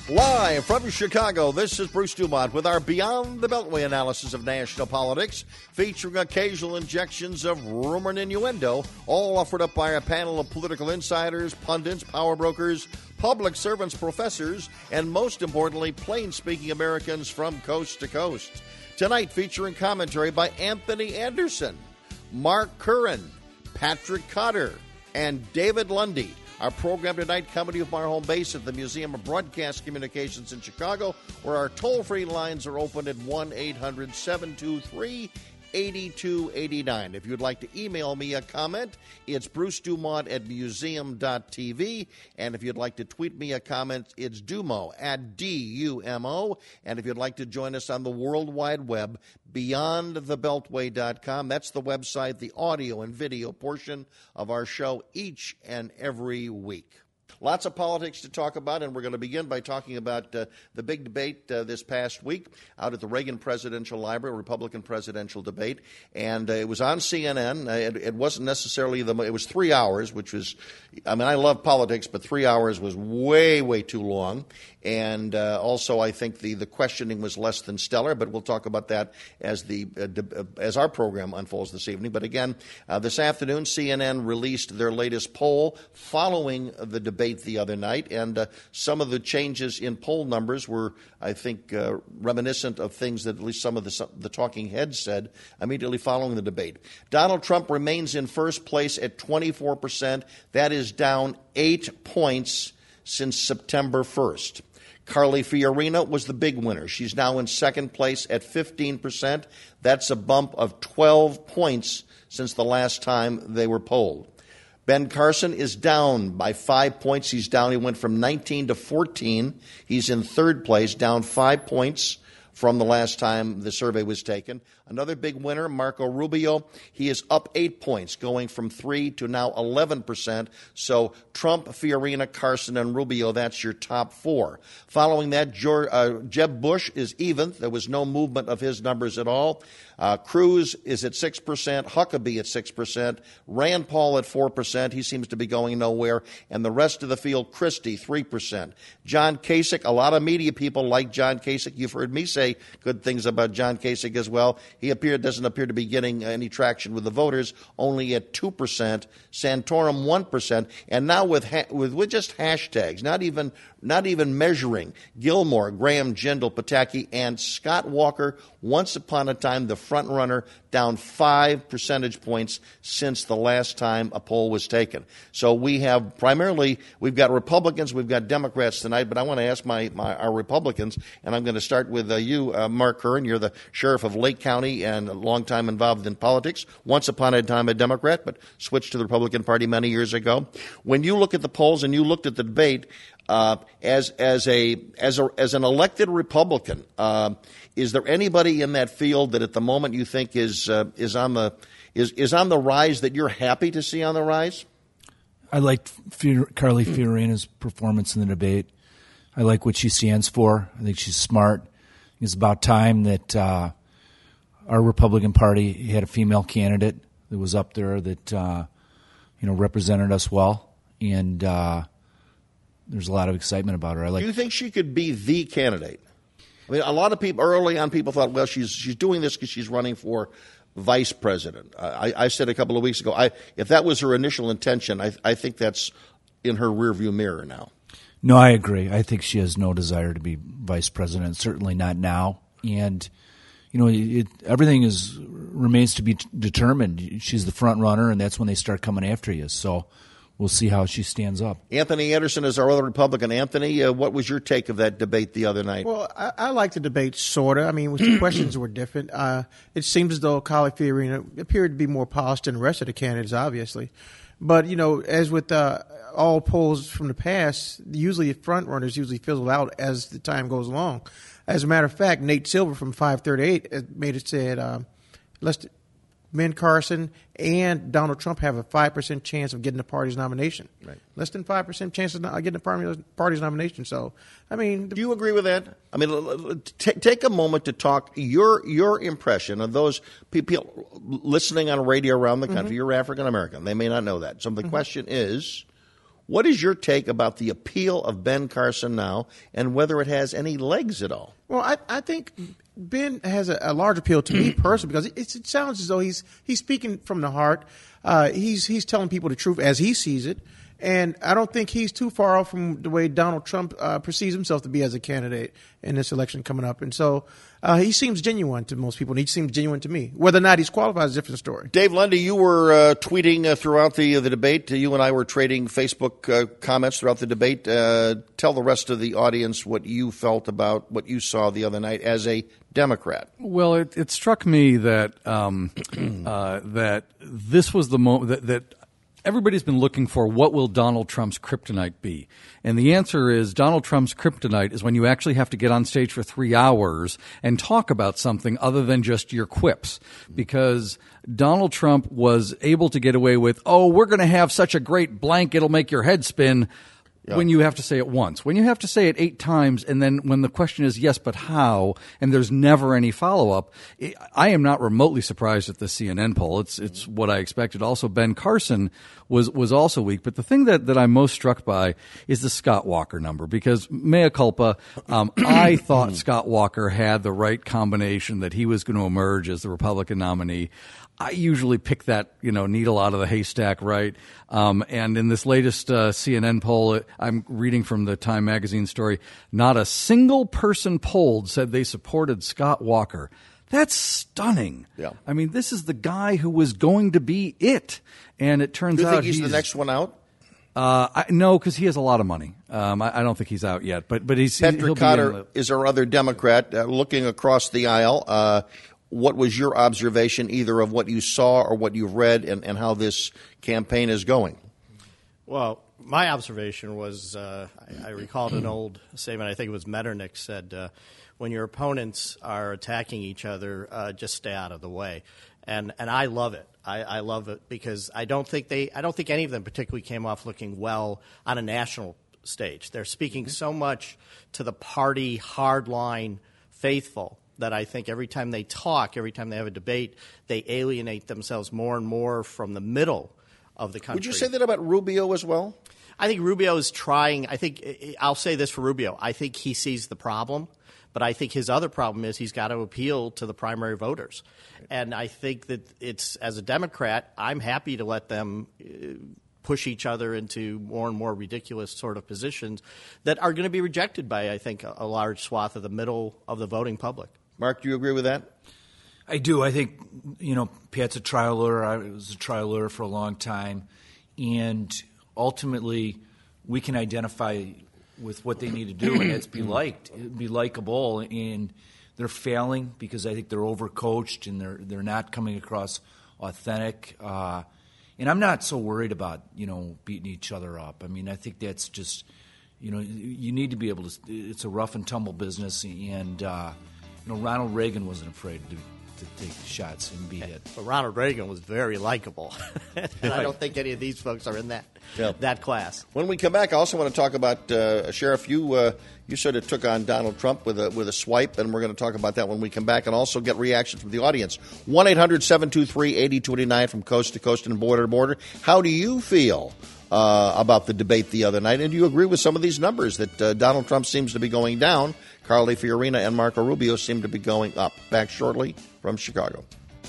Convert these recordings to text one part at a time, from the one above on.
Live from Chicago, this is Bruce Dumont with our Beyond the Beltway analysis of national politics, featuring occasional injections of rumor and innuendo, all offered up by a panel of political insiders, pundits, power brokers, public servants, professors, and most importantly, plain-speaking Americans from coast to coast. Tonight, featuring commentary by Anthony Anderson, Mark Curran, Patrick Cotter, and David Lundy. Our program tonight coming to you from our home base at the Museum of Broadcast Communications in Chicago, where our toll-free lines are open at 1-800-723-8289. If you'd like to email me a comment, it's brucedumont@museum.tv. And if you'd like to tweet me a comment, it's Dumo @DUMO. And if you'd like to join us on the World Wide Web, beyondthebeltway.com. That's the website, the audio and video portion of our show each and every week. Lots of politics to talk about, and we're going to begin by talking about the big debate this past week out at the Reagan Presidential Library, Republican presidential debate, and it was on CNN. It wasn't necessarily it was 3 hours, which was, I mean, I love politics, but 3 hours was way, way too long, and also I think the questioning was less than stellar, but we'll talk about that as our program unfolds this evening. But again, this afternoon, CNN released their latest poll following the debate the other night, and some of the changes in poll numbers were, I think, reminiscent of things that at least some of the talking heads said immediately following the debate. Donald Trump remains in first place at 24%. That is down 8 points since September 1st. Carly Fiorina was the big winner. She's now in second place at 15%. That's a bump of 12 points since the last time they were polled. Ben Carson is down by 5 points. He went from 19 to 14. He's in third place, down 5 points from the last time the survey was taken. Another big winner, Marco Rubio, he is up 8 points, going from 3 to now 11%. So Trump, Fiorina, Carson, and Rubio, that's your top four. Following that, Jeb Bush is even. There was no movement of his numbers at all. Cruz is at 6%, Huckabee at 6%, Rand Paul at 4%. He seems to be going nowhere. And the rest of the field, Christie, 3%. John Kasich, a lot of media people like John Kasich. You've heard me say good things about John Kasich as well. He doesn't appear to be getting any traction with the voters, only at 2%. Santorum, 1%. And now with just hashtags, not even measuring, Gilmore, Graham, Jindal, Pataki, and Scott Walker, once upon a time the front runner, down 5 percentage points since the last time a poll was taken. So we've got Republicans, we've got Democrats tonight, but I want to ask our Republicans, and I'm going to start with you, Mark Curran. You're the sheriff of Lake County and a long time involved in politics, once upon a time a Democrat, but switched to the Republican Party many years ago. When you look at the polls and you looked at the debate, as an elected Republican, is there anybody in that field that at the moment you think is on the rise that you're happy to see on the rise? I liked Carly Fiorina's performance in the debate. I like what she stands for. I think she's smart. It's about time that our Republican Party had a female candidate that was up there that represented us well, and there's a lot of excitement about her. Do you think she could be the candidate? I mean, a lot of people early on, people thought, well, she's doing this because she's running for vice president. I said a couple of weeks ago, if that was her initial intention, I think that's in her rearview mirror now. No, I agree. I think she has no desire to be vice president, certainly not now. And, everything remains to be determined. She's the front runner, and that's when they start coming after you. So we'll see how she stands up. Anthony Anderson is our other Republican. Anthony, what was your take of that debate the other night? Well, I liked the debate, sort of. I mean, the questions were different. It seems as though Carly Fiorina appeared to be more polished than the rest of the candidates, obviously. But, as with all polls from the past, usually front runners usually fizzle out as the time goes along. As a matter of fact, Nate Silver from 538 made it said, Ben Carson and Donald Trump have a 5% chance of getting the party's nomination. Right. Less than 5% chance of getting the party's nomination. So, I mean, do you agree with that? I mean, take a moment to talk your impression of those people listening on radio around the country. Mm-hmm. You're African American. They may not know that. So the question is, What is your take about the appeal of Ben Carson now and whether it has any legs at all? Well, I think Ben has a large appeal to me personally because it sounds as though he's speaking from the heart. He's telling people the truth as he sees it. And I don't think he's too far off from the way Donald Trump perceives himself to be as a candidate in this election coming up. And so he seems genuine to most people, and he seems genuine to me. Whether or not he's qualified is a different story. Dave Lundy, you were tweeting throughout the debate. You and I were trading Facebook comments throughout the debate. Tell the rest of the audience what you felt about what you saw the other night as a Democrat. Well, it struck me that that this was the moment that everybody's been looking for what will Donald Trump's kryptonite be. And the answer is Donald Trump's kryptonite is when you actually have to get on stage for 3 hours and talk about something other than just your quips. Because Donald Trump was able to get away with, we're going to have such a great blank, it'll make your head spin. Yeah. When you have to say it once, when you have to say it 8 times, and then when the question is yes, but how, and there's never any follow-up, I am not remotely surprised at the CNN poll. It's what I expected. Also, Ben Carson was also weak. But the thing that I'm most struck by is the Scott Walker number, because mea culpa, I thought Scott Walker had the right combination, that he was going to emerge as the Republican nominee. I usually pick that, needle out of the haystack, right? And in this latest CNN poll, I'm reading from the Time magazine story, not a single person polled said they supported Scott Walker. That's stunning. Yeah. I mean, this is the guy who was going to be it. And it turns out he's the next one out? No, because he has a lot of money. I don't think he's out yet. But Patrick Cotter is our other Democrat looking across the aisle. What was your observation either of what you saw or what you've read and how this campaign is going? Well, my observation was I recalled an old statement. I think it was Metternich said, when your opponents are attacking each other, just stay out of the way. And I love it. I love it because I don't think any of them particularly came off looking well on a national stage. They're speaking so much to the party hardline faithful that I think every time they talk, every time they have a debate, they alienate themselves more and more from the middle of the country. Would you say that about Rubio as well? I think Rubio is trying. I'll say this for Rubio. I think he sees the problem, but I think his other problem is he's got to appeal to the primary voters. And I think that as a Democrat, I'm happy to let them push each other into more and more ridiculous sort of positions that are going to be rejected by, I think, a large swath of the middle of the voting public. Mark, do you agree with that? I do. I think, Pat's a trial lawyer. I was a trial lawyer for a long time. And ultimately, we can identify with what they need to do, and that's be liked, be likable. And they're failing because I think they're overcoached and they're not coming across authentic. And I'm not so worried about, beating each other up. I mean, I think that's just, you need to be able to – it's a rough and tumble business. And, Ronald Reagan wasn't afraid to take shots and be hit. But Ronald Reagan was very likable. And I don't think any of these folks are in that class. When we come back, I also want to talk about, Sheriff, you sort of took on Donald Trump with a swipe, and we're going to talk about that when we come back and also get reactions from the audience. 1-800-723-8029 from coast to coast and border to border. How do you feel about the debate the other night? And do you agree with some of these numbers that Donald Trump seems to be going down, Carly Fiorina and Marco Rubio seem to be going up? Back shortly from Chicago.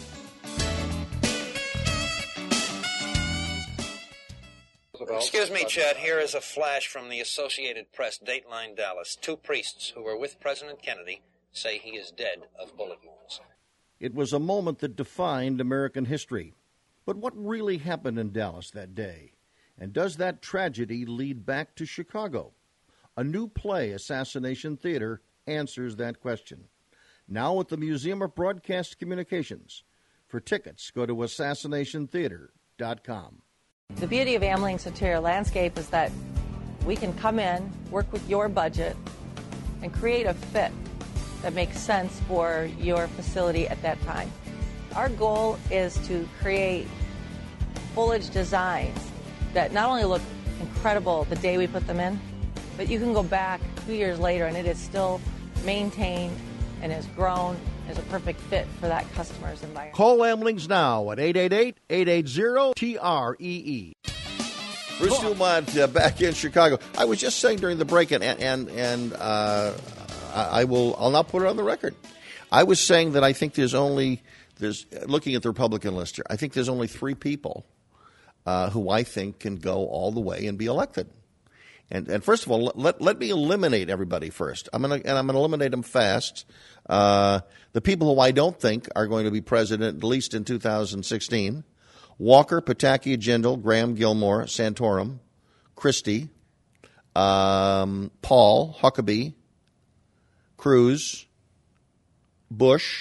Excuse me, Chad. Here is a flash from the Associated Press, Dateline Dallas. 2 priests who were with President Kennedy say he is dead of bullet wounds. It was a moment that defined American history. But what really happened in Dallas that day? And does that tragedy lead back to Chicago? A new play, Assassination Theater, answers that question. Now at the Museum of Broadcast Communications. For tickets, go to assassinationtheater.com. The beauty of Amling's interior landscape is that we can come in, work with your budget, and create a fit that makes sense for your facility at that time. Our goal is to create foliage designs that not only look incredible the day we put them in, but you can go back 2 years later and it is still maintained and has grown as a perfect fit for that customer's environment. Call Amlings now at 888-880-TREE. Bruce Dumont back in Chicago. I was just saying during the break, and I'll not put it on the record. I was saying that I think there's looking at the Republican list here, I think there's only 3 people who I think can go all the way and be elected. And first of all, let me eliminate everybody first. I'm gonna eliminate them fast. The people who I don't think are going to be president, at least in 2016: Walker, Pataki, Jindal, Graham, Gilmore, Santorum, Christie, Paul, Huckabee, Cruz, Bush,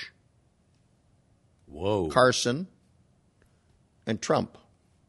Carson, and Trump.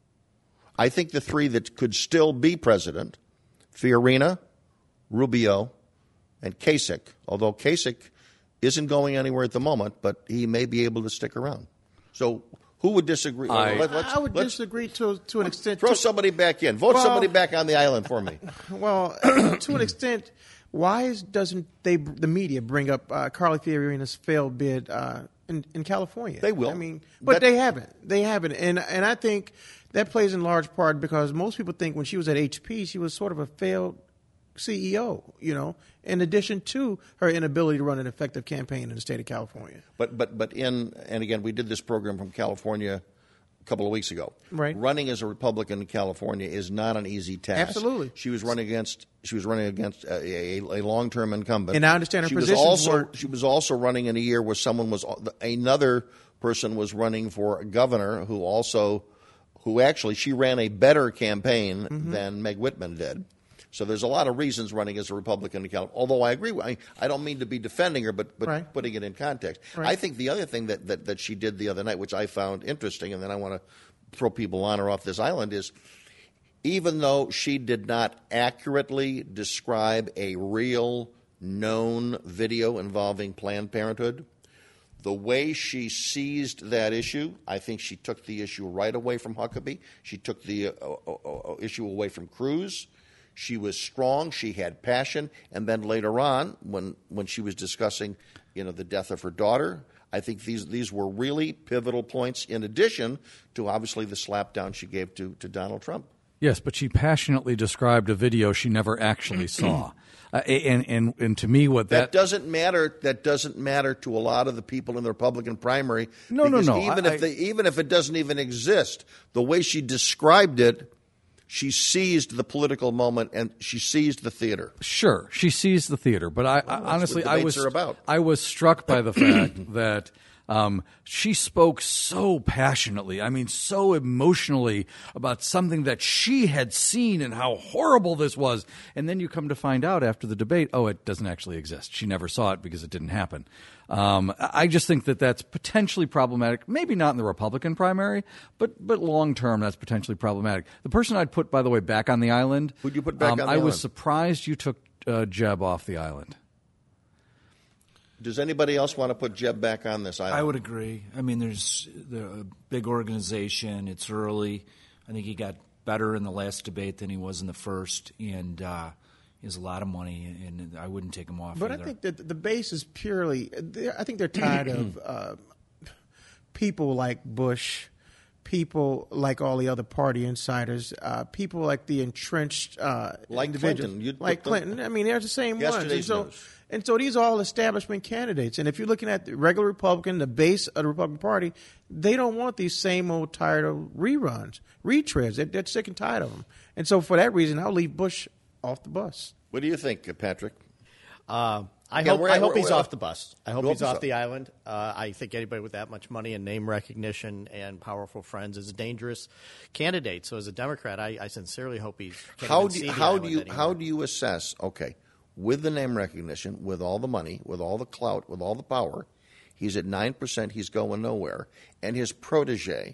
I think the 3 that could still be president: Fiorina, Rubio, and Kasich. Although Kasich isn't going anywhere at the moment, but he may be able to stick around. So who would disagree? I would disagree to an extent. Throw somebody back in. Vote somebody back on the island for me. Well, to an extent, why doesn't the media bring up Carly Fiorina's failed bid in California? They will. I mean, but they haven't. They haven't, and I think that plays in large part because most people think when she was at HP, she was sort of a failed CEO, in addition to her inability to run an effective campaign in the state of California. And again, we did this program from California a couple of weeks ago. Right. Running as a Republican in California is not an easy task. Absolutely. She was running against a long-term incumbent. And I understand her positions She was also running in a year where another person was running for governor who actually she ran a better campaign than Meg Whitman did. So there's a lot of reasons running as a Republican in California. Although I agree, I don't mean to be defending her, but right. putting it in context. Right. I think the other thing that she did the other night, which I found interesting, and then I want to throw people on or off this island, is even though she did not accurately describe a real known video involving Planned Parenthood, the way she seized that issue, I think she took the issue right away from Huckabee. She took the issue away from Cruz. She was strong. She had passion. And then later on, when she was discussing, the death of her daughter, I think these were really pivotal points. In addition to obviously the slapdown she gave to Donald Trump. Yes, but she passionately described a video she never actually saw. And to me, that doesn't matter. That doesn't matter to a lot of the people in the Republican primary. No. Even if it doesn't even exist, the way she described it. She seized the political moment and she seized the theater. Sure, she seized the theater, but I honestly, I was struck by the fact that she spoke so passionately, so emotionally about something that she had seen and how horrible this was. And then you come to find out after the debate, it doesn't actually exist. She never saw it because it didn't happen. I just think that's potentially problematic. Maybe not in the Republican primary, but long term, that's potentially problematic. The person I'd put, by the way, back on the island. Who'd you put back on the island? I was surprised you took Jeb off the island. Does anybody else want to put Jeb back on this island? I would agree. There's a big organization. It's early. I think he got better in the last debate than he was in the first, and he has a lot of money, and I wouldn't take him off But either. I think that the base is purely – I think they're tired of people like Bush, people like all the other party insiders, people like the entrenched like individuals. Clinton. Clinton. They're the same ones. And so these are all establishment candidates. And if you're looking at the regular Republican, the base of the Republican Party, they don't want these same old tired of reruns, retreads. They're sick and tired of them. And so for that reason, I'll leave Bush off the bus. What do you think, Patrick? I hope he's off the bus. I hope he's off the island. I think anybody with that much money and name recognition and powerful friends is a dangerous candidate. So as a Democrat, I sincerely hope he's How do you assess, with the name recognition, with all the money, with all the clout, with all the power, he's at 9%, he's going nowhere, and his protege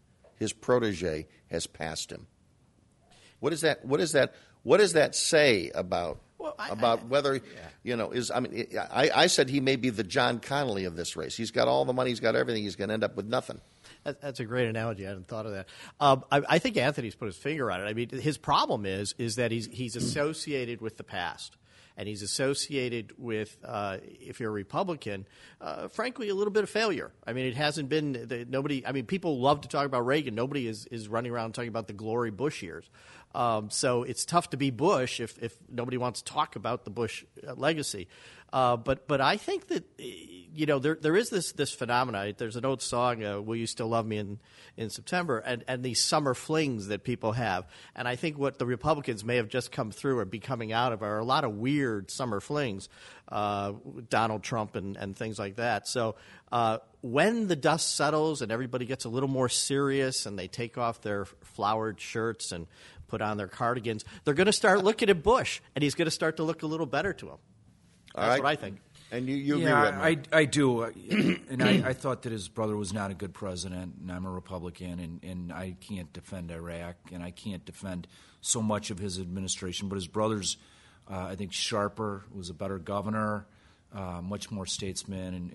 has passed him. What does that say about whether I said he may be the John Connolly of this race. He's got all the money, he's got everything, he's going to end up with nothing. That's a great analogy. I hadn't thought of that. I think Anthony's put his finger on it. His problem is that he's associated with the past. and he's associated with, if you're a Republican, frankly, a little bit of failure. I mean, it hasn't been nobody. I mean, people love to talk about Reagan. Nobody is running around talking about the glory Bush years. So it's tough to be Bush if nobody wants to talk about the Bush legacy. But I think that there is this phenomenon. There's an old song, "Will You Still Love Me in September," and these summer flings that people have. And I think what the Republicans may have just come through or be coming out of are a lot of weird summer flings, Donald Trump and things like that. So when the dust settles and everybody gets a little more serious and they take off their flowered shirts and put on their cardigans, they're going to start looking at Bush, and he's going to start to look a little better to him. That's what I think. And you agree yeah, with that? I do. And I thought that his brother was not a good president, and I'm a Republican, and I can't defend Iraq, and I can't defend so much of his administration. But his brother's, I think, sharper, was a better governor, much more statesman,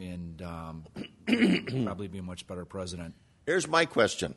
and probably be a much better president. Here's my question.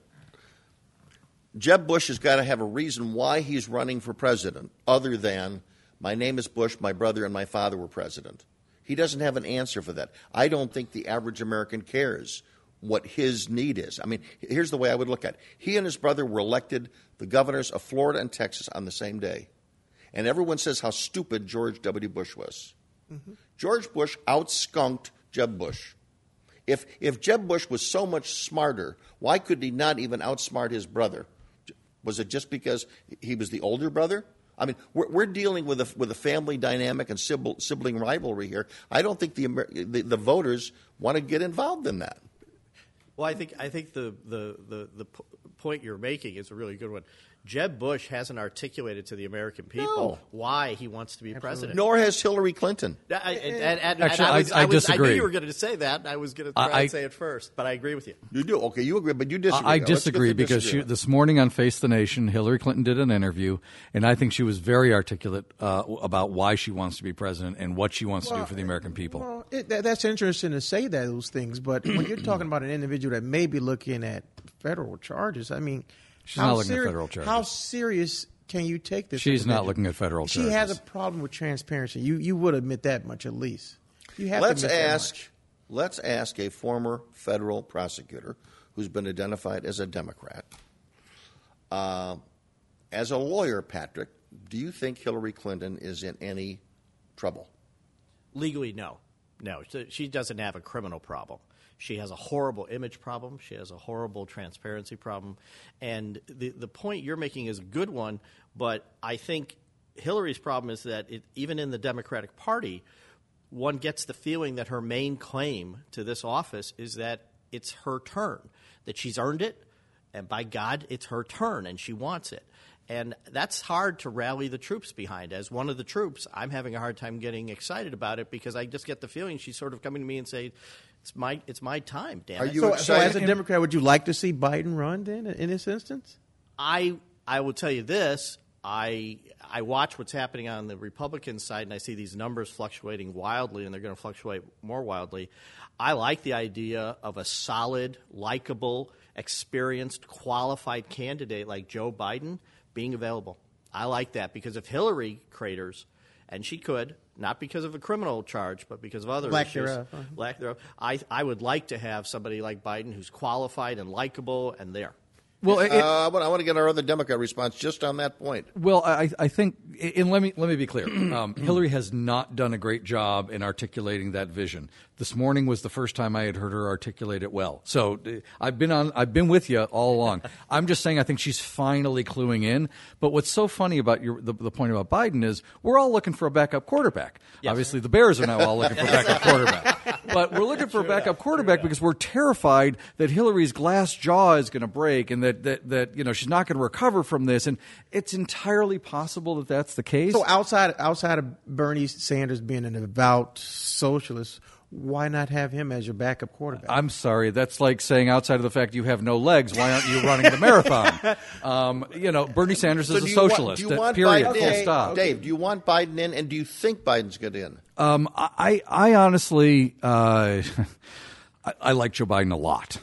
Jeb Bush has got to have a reason why he's running for president other than, my name is Bush, my brother and my father were president. He doesn't have an answer for that. I don't think the average American cares what his need is. I mean, here's the way I would look at it. He and his brother were elected the governors of Florida and Texas on the same day. And everyone says how stupid George W. Bush was. Mm-hmm. George Bush outskunked Jeb Bush. If Jeb Bush was so much smarter, why could he not even outsmart his brother? Was it just because he was the older brother? I mean, we're dealing with a family dynamic and sibling rivalry here. I don't think the voters want to get involved in that. Well, I think the point you're making is a really good one. Jeb Bush hasn't articulated to the American people why he wants to be president. Nor has Hillary Clinton. I disagree. I knew you were going to say that. I was going to try and say it first, but I agree with you. You do? Okay, you agree, but you disagree. I disagree because this morning on Face the Nation, Hillary Clinton did an interview, and I think she was very articulate about why she wants to be president and what she wants to do for the American people. Well, that's interesting to say those things, but when you're talking about an individual that may be looking at federal charges, I mean, she's not looking at federal charges. How serious can you take this? She's not looking at federal charges. She has a problem with transparency. You would admit that much at least. You have let's to admit that much. Let's ask a former federal prosecutor who's been identified as a Democrat. As a lawyer, Patrick, do you think Hillary Clinton is in any trouble? Legally, no. No, she doesn't have a criminal problem. She has a horrible image problem. She has a horrible transparency problem. And the point you're making is a good one, but I think Hillary's problem is that even in the Democratic Party, one gets the feeling that her main claim to this office is that it's her turn, that she's earned it, and by God, it's her turn, and she wants it. And that's hard to rally the troops behind. As one of the troops, I'm having a hard time getting excited about it because I just get the feeling she's sort of coming to me and saying, it's my time, damn it. Are you So excited? as a Democrat, would you like to see Biden run then in this instance? I will tell you this. I watch what's happening on the Republican side, and I see these numbers fluctuating wildly, and they're going to fluctuate more wildly. I like the idea of a solid, likable, experienced, qualified candidate like Joe Biden being available. I like that because if Hillary craters, and she could, not because of a criminal charge, but because of other issues, lack thereof, I would like to have somebody like Biden who's qualified and likable and there. Well, I want to get our other Democrat response just on that point. Well, I think, and let me be clear. Hillary has not done a great job in articulating that vision. This morning was the first time I had heard her articulate it well. So I've been with you all along. I'm just saying I think she's finally cluing in. But what's so funny about the point about Biden is we're all looking for a backup quarterback. Yes. Obviously, the Bears are now all looking for a backup quarterback. But we're looking for a backup quarterback because we're terrified that Hillary's glass jaw is going to break and that she's not going to recover from this. And it's entirely possible that that's the case. So outside of Bernie Sanders being an avowed socialist, why not have him as your backup quarterback? I'm sorry. That's like saying outside of the fact you have no legs, why aren't you running the marathon? Bernie Sanders is a socialist. Do you want period. Biden Full in? stop. Dave, do you want Biden in, and do you think Biden's going to in? I honestly, I like Joe Biden a lot,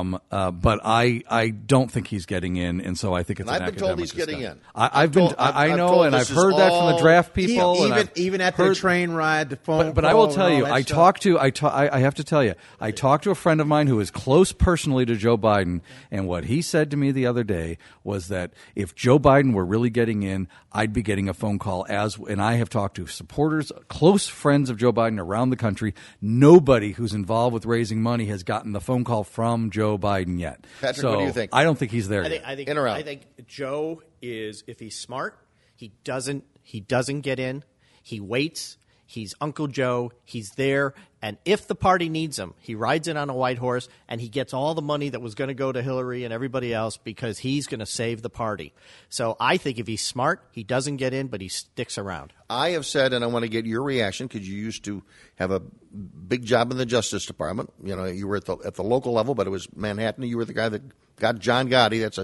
but I don't think he's getting in, and so I think it's. And an I've been told he's academic getting discussion. in. I know, and I've heard that from the draft people. Even at the train ride, the phone. But I will tell you, I have to tell you, I talked to a friend of mine who is close personally to Joe Biden, and what he said to me the other day was that if Joe Biden were really getting in, I'd be getting a phone call. And I have talked to supporters, close friends of Joe Biden around the country. Nobody who's involved with raising money has gotten the phone call from Joe Biden yet. Patrick, so what do you think? I don't think he's there yet. I think Joe is, if he's smart, he doesn't get in. He waits. He's Uncle Joe. He's there. And if the party needs him, he rides in on a white horse, and he gets all the money that was going to go to Hillary and everybody else because he's going to save the party. So I think if he's smart, he doesn't get in, but he sticks around. I have said, and I want to get your reaction because you used to have a big job in the Justice Department. You know, you were at the local level, but it was Manhattan. You were the guy that got John Gotti. That's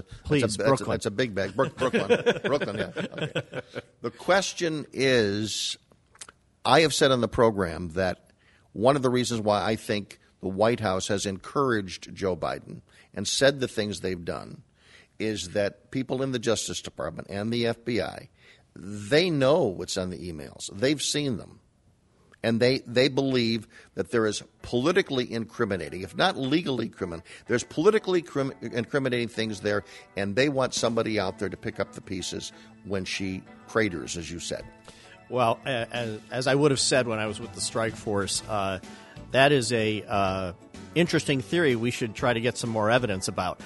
a big bag. Brooklyn. Yeah. Okay. The question is, I have said on the program that one of the reasons why I think the White House has encouraged Joe Biden and said the things they've done is that people in the Justice Department and the FBI, they know what's on the emails. They've seen them. And they believe that there is politically incriminating, if not legally criminal, there's politically incriminating things there, and they want somebody out there to pick up the pieces when she craters, as you said. Well, as I would have said when I was with the strike force, that is a interesting theory we should try to get some more evidence about.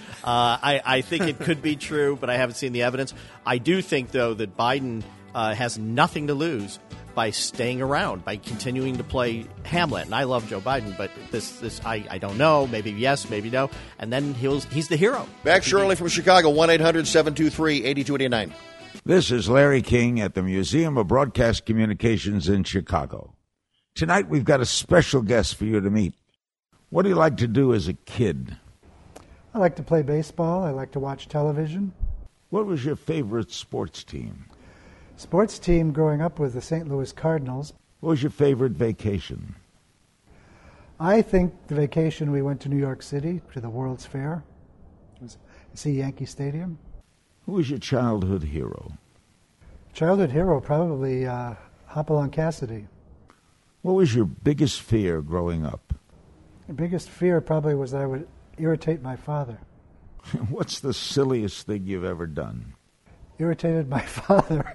I think it could be true, but I haven't seen the evidence. I do think, though, that Biden has nothing to lose by staying around, by continuing to play Hamlet. And I love Joe Biden, but this I don't know. Maybe yes, maybe no. And then he's the hero. Back Shirley from Chicago, 1-800-723-8289. This is Larry King at the Museum of Broadcast Communications in Chicago. Tonight we've got a special guest for you to meet. What do you like to do as a kid? I like to play baseball. I like to watch television. What was your favorite sports team? Sports team growing up was the St. Louis Cardinals. What was your favorite vacation? I think the vacation we went to New York City to the World's Fair. It was to see Yankee Stadium. Who was your childhood hero? Childhood hero, probably Hopalong Cassidy. What was your biggest fear growing up? The biggest fear probably was that I would irritate my father. What's the silliest thing you've ever done? Irritated my father.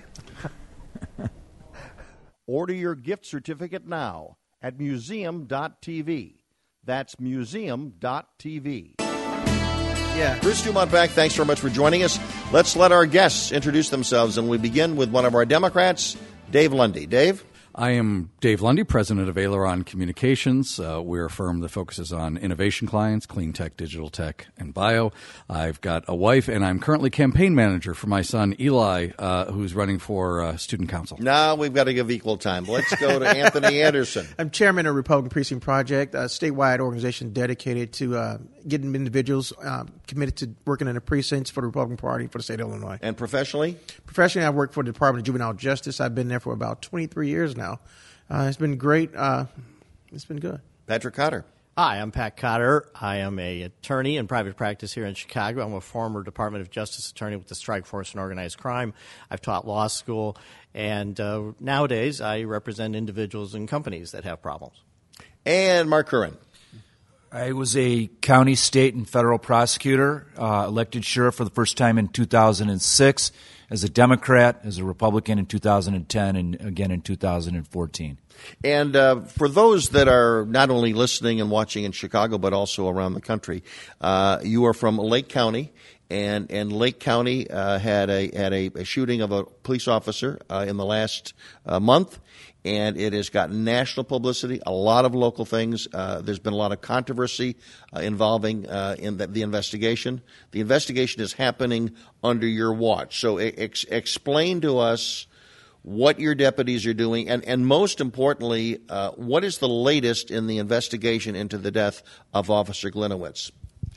Order your gift certificate now at museum.tv. That's museum.tv. Yeah. Bruce Dumont back. Thanks very much for joining us. Let's let our guests introduce themselves, and we begin with one of our Democrats, Dave Lundy. Dave? I am Dave Lundy, president of Aileron Communications. We're a firm that focuses on innovation clients, clean tech, digital tech, and bio. I've got a wife, and I'm currently campaign manager for my son, Eli, who's running for student council. Now we've got to give equal time. Let's go to Anthony Anderson. I'm chairman of Republican Precinct Project, a statewide organization dedicated to getting individuals committed to working in the precincts for the Republican Party for the state of Illinois. And professionally? Professionally, I work for the Department of Juvenile Justice. I've been there for about 23 years now. It's been great. It's been good. Patrick Cotter. Hi, I'm Pat Cotter. I am an attorney in private practice here in Chicago. I'm a former Department of Justice attorney with the Strike Force and Organized Crime. I've taught law school, and nowadays I represent individuals and companies that have problems. And Mark Curran. I was a county, state, and federal prosecutor, elected sheriff for the first time in 2006, as a Democrat, as a Republican in 2010, and again in 2014. And for those that are not only listening and watching in Chicago, but also around the country, you are from Lake County, and Lake County had a shooting of a police officer in the last month. And it has gotten national publicity, a lot of local things. There's been a lot of controversy involving in the investigation. The investigation is happening under your watch. So explain to us what your deputies are doing, and most importantly, what is the latest in the investigation into the death of Officer Gliniewicz?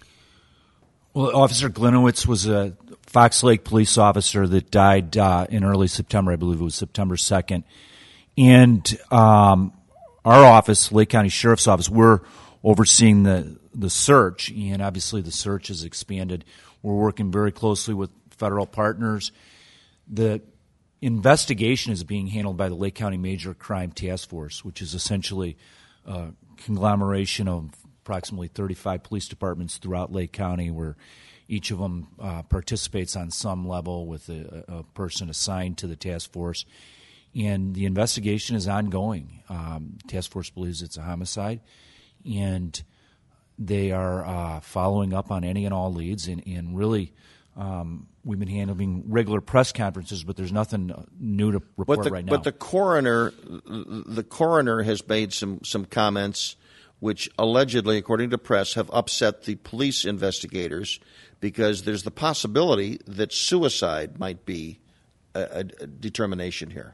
Well, Officer Gliniewicz was a Fox Lake police officer that died in early September. I believe it was September 2nd. And our office, Lake County Sheriff's Office, we're overseeing the search, and obviously the search has expanded. We're working very closely with federal partners. The investigation is being handled by the Lake County Major Crime Task Force, which is essentially a conglomeration of approximately 35 police departments throughout Lake County, where each of them participates on some level with a person assigned to the task force. And the investigation is ongoing. The task force believes it's a homicide, and they are following up on any and all leads. And really, we've been handling regular press conferences, but there's nothing new to report right now. But the coroner has made some comments which allegedly, according to press, have upset the police investigators, because there's the possibility that suicide might be a determination here.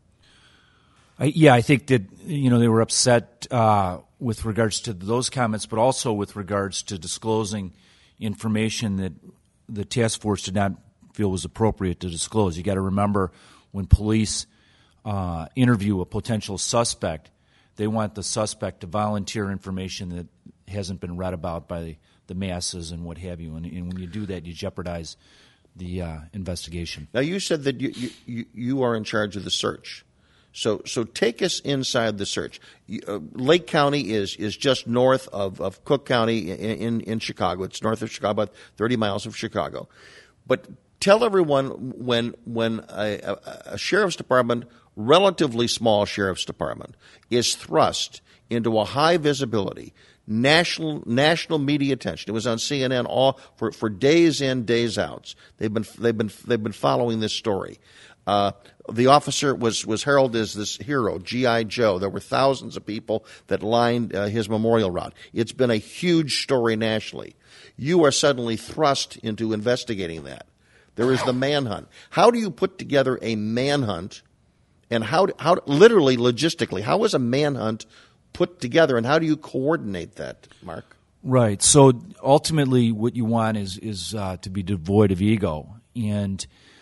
I think that they were upset with regards to those comments, but also with regards to disclosing information that the task force did not feel was appropriate to disclose. You got to remember, when police interview a potential suspect, they want the suspect to volunteer information that hasn't been read about by the masses and what have you. And when you do that, you jeopardize the investigation. Now, you said that you are in charge of the search. So take us inside the search. Lake County is just north of Cook County in Chicago. It's north of Chicago, about 30 miles of Chicago. But tell everyone, when a sheriff's department, relatively small sheriff's department, is thrust into a high visibility national media attention. It was on CNN for days in, days out. They've been following this story. The officer was heralded as this hero, G.I. Joe. There were thousands of people that lined his memorial route. It's been a huge story nationally. You are suddenly thrust into investigating that. There is the manhunt. How do you put together a manhunt, and how literally, logistically, how is a manhunt put together, and how do you coordinate that, Mark? Right. So ultimately, what you want is to be devoid of ego, and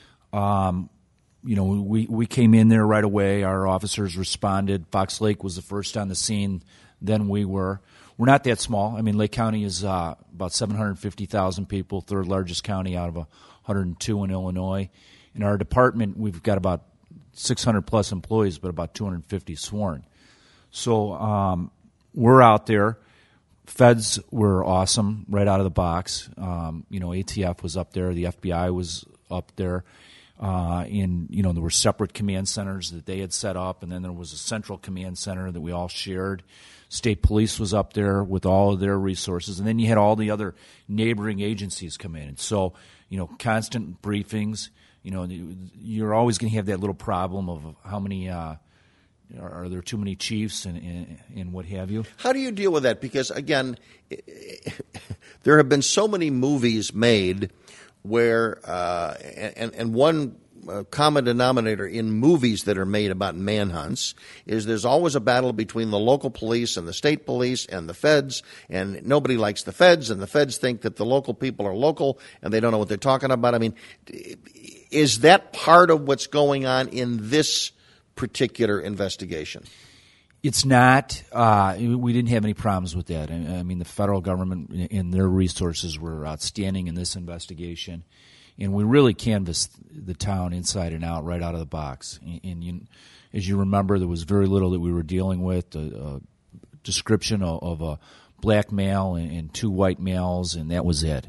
we came in there right away. Our officers responded. Fox Lake was the first on the scene. Then we were. We're not that small. I mean, Lake County is about 750,000 people, third largest county out of 102 in Illinois. In our department, we've got about 600 plus employees, but about 250 sworn. So we're out there. Feds were awesome right out of the box. ATF was up there. The FBI was up there. There were separate command centers that they had set up, and then there was a central command center that we all shared. State Police was up there with all of their resources, and then you had all the other neighboring agencies come in. And so, constant briefings. You're always going to have that little problem of how many are there too many chiefs and what have you. How do you deal with that? Because again, there have been so many movies made where and one common denominator in movies that are made about manhunts is there's always a battle between the local police and the state police and the feds, and nobody likes the feds, and the feds think that the local people are local and they don't know what they're talking about. I mean, is that part of what's going on in this particular investigation? It's not. We didn't have any problems with that. I mean, the federal government and their resources were outstanding in this investigation, and we really canvassed the town inside and out right out of the box. And as you remember, there was very little that we were dealing with. A description of a black male and two white males, and that was it.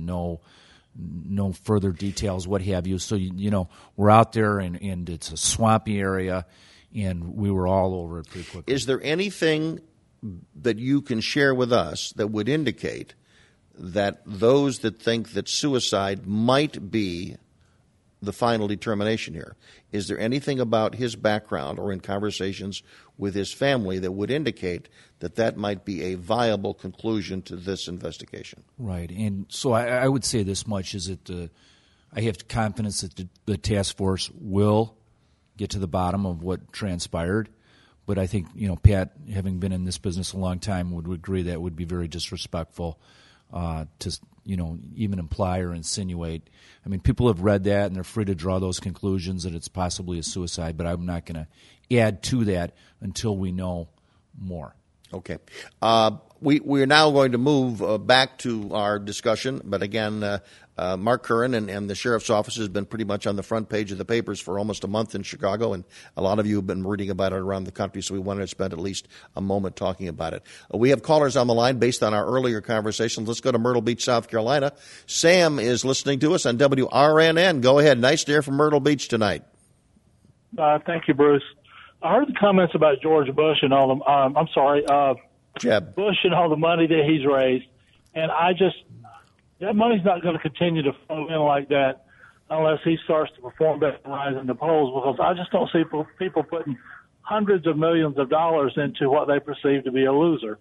No further details, what have you. So, we're out there, and it's a swampy area, and we were all over it pretty quickly. Is there anything that you can share with us that would indicate that those that think that suicide might be the final determination here, is there anything about his background or in conversations with his family that would indicate that that might be a viable conclusion to this investigation? Right. And so I would say this much, is that I have confidence that the task force will get to the bottom of what transpired. But I think, Pat, having been in this business a long time, would agree that would be very disrespectful to, even imply or insinuate. I mean, people have read that, and they're free to draw those conclusions that it's possibly a suicide, but I'm not going to add to that until we know more. Okay. We're now going to move back to our discussion, but again, Mark Curran and the sheriff's office has been pretty much on the front page of the papers for almost a month in Chicago, and a lot of you have been reading about it around the country, so we wanted to spend at least a moment talking about it. We have callers on the line based on our earlier conversations. Let's go to Myrtle Beach, South Carolina. Sam is listening to us on WRNN. Go ahead. Nice to hear from Myrtle Beach tonight. Thank you, Bruce. I heard the comments about George Bush and all the, Jeb. Bush and all the money that he's raised. And that money's not going to continue to flow in like that unless he starts to perform better and rise in the polls, because I just don't see people putting hundreds of millions of dollars into what they perceive to be a loser.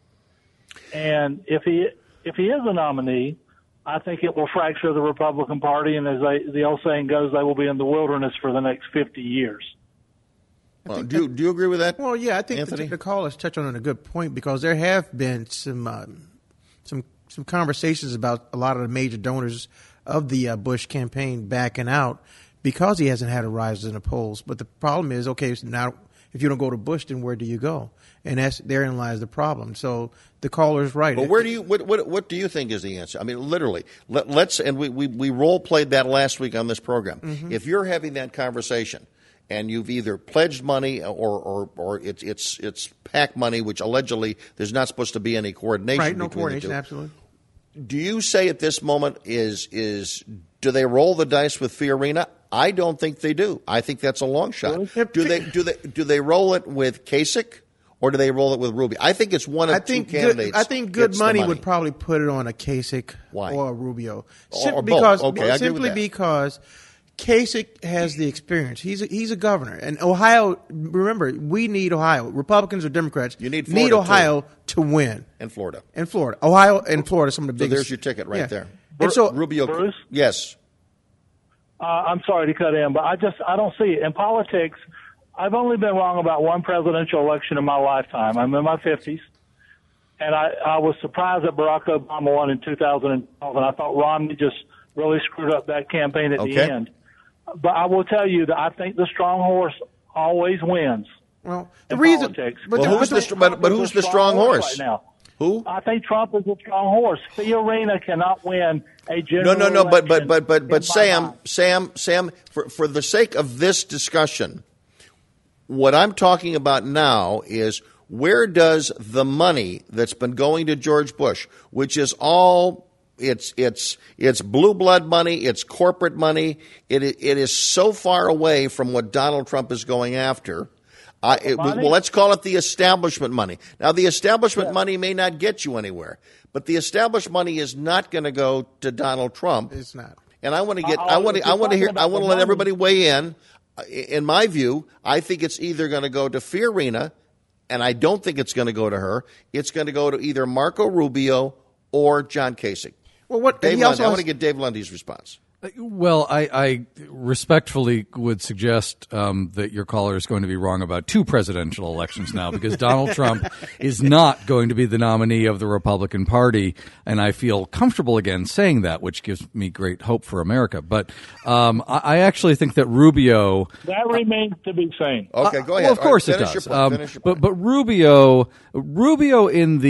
And if he is a nominee, I think it will fracture the Republican Party, and as the old saying goes, they will be in the wilderness for the next 50 years. Well, do you agree with that? Well, yeah, I think Anthony? the callers touched on a good point, because there have been some conversations about a lot of the major donors of the Bush campaign backing out because he hasn't had a rise in the polls. But the problem is, okay, so now if you don't go to Bush, then where do you go? And therein lies the problem. So the caller is right. But where do you what do you think is the answer? I mean, literally, let's and we role played that last week on this program. Mm-hmm. If you're having that conversation, and you've either pledged money or it's PAC money, which allegedly there's not supposed to be any coordination. Right, no between coordination, the two. absolutely. Do you say at this moment is do they roll the dice with Fiorina? I don't think they do. I think that's a long shot. Do they roll it with Kasich or do they roll it with Rubio? I think it's one of two candidates. I think good money would probably put it on a Kasich or a Rubio. Or both. Okay, I agree with that. Because Kasich has the experience. He's a governor. And Ohio, remember, we need Ohio. Republicans or Democrats need Ohio to win. And Florida. Ohio and Florida, some of the biggest. So there's your ticket right there. And so, Rubio, Bruce? Yes. I'm sorry to cut in, but I don't see it. In politics, I've only been wrong about one presidential election in my lifetime. I'm in my 50s. And I was surprised that Barack Obama won in 2012, and I thought Romney just really screwed up that campaign at the end. But I will tell you that I think the strong horse always wins. Well, the reason, politics. But who's the strong horse right now? Who? I think Trump is a strong horse. Fiorina cannot win a general No. election. But Sam, for the sake of this discussion, what I'm talking about now is where does the money that's been going to George Bush, which is all it's blue blood money, it's corporate money, it is so far away from what Donald Trump is going after. Let's call it the establishment money. Now, the establishment money may not get you anywhere, but the established money is not going to go to Donald Trump. It's not. And I want to let everybody weigh in. In my view, I think it's either going to go to Fiorina, and I don't think it's going to go to her. It's going to go to either Marco Rubio or John Kasich. Well, I want to get Dave Lundy's response. Well, I respectfully would suggest that your caller is going to be wrong about two presidential elections now, because Donald Trump is not going to be the nominee of the Republican Party, and I feel comfortable again saying that, which gives me great hope for America. But I actually think that Rubio... That remains to be seen. Okay, go ahead. Well, of course it does. But Rubio in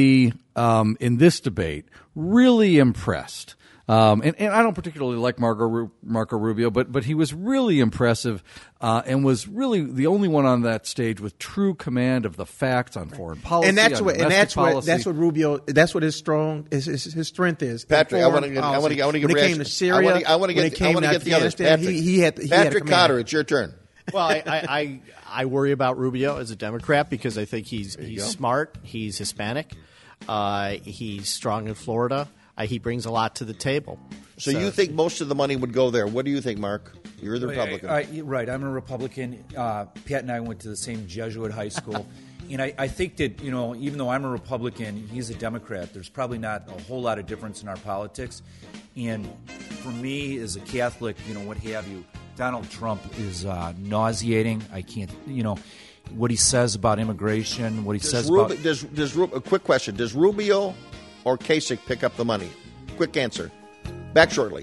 this debate really impressed. And I don't particularly like Marco Rubio, but he was really impressive and was really the only one on that stage with true command of the facts on foreign policy. And that's what Rubio. That's what his strength is. Patrick, I want to get when it came to Syria, I want to get the others. Patrick Cotter, it's your turn. Well, I worry about Rubio as a Democrat because I think he's smart, he's Hispanic, he's strong in Florida. He brings a lot to the table. So you think most of the money would go there. What do you think, Mark? You're the Republican. Right. I'm a Republican. Pat and I went to the same Jesuit high school. And I think that, even though I'm a Republican, he's a Democrat, there's probably not a whole lot of difference in our politics. And for me, as a Catholic, what have you, Donald Trump is nauseating. I can't, what he says about immigration, what he says about... A quick question. Does Rubio or Kasich pick up the money? Quick answer. Back shortly.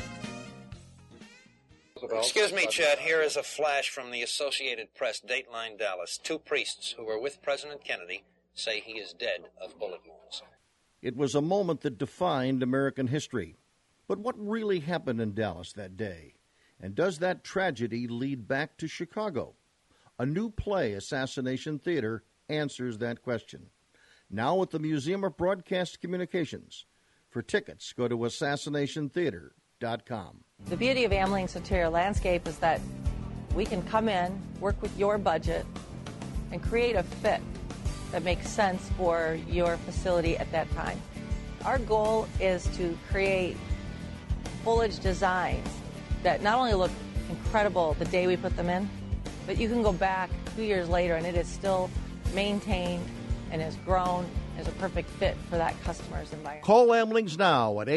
Excuse me, Chad. Here is a flash from the Associated Press, Dateline Dallas. Two priests who were with President Kennedy say he is dead of bullet wounds. It was a moment that defined American history. But what really happened in Dallas that day? And does that tragedy lead back to Chicago? A new play, Assassination Theater, answers that question. Now at the Museum of Broadcast Communications. For tickets, go to assassinationtheater.com. The beauty of Amling's Interior Landscape is that we can come in, work with your budget, and create a fit that makes sense for your facility at that time. Our goal is to create foliage designs that not only look incredible the day we put them in, but you can go back 2 years later and it is still maintained and has grown as a perfect fit for that customer's environment. Call Amlings now at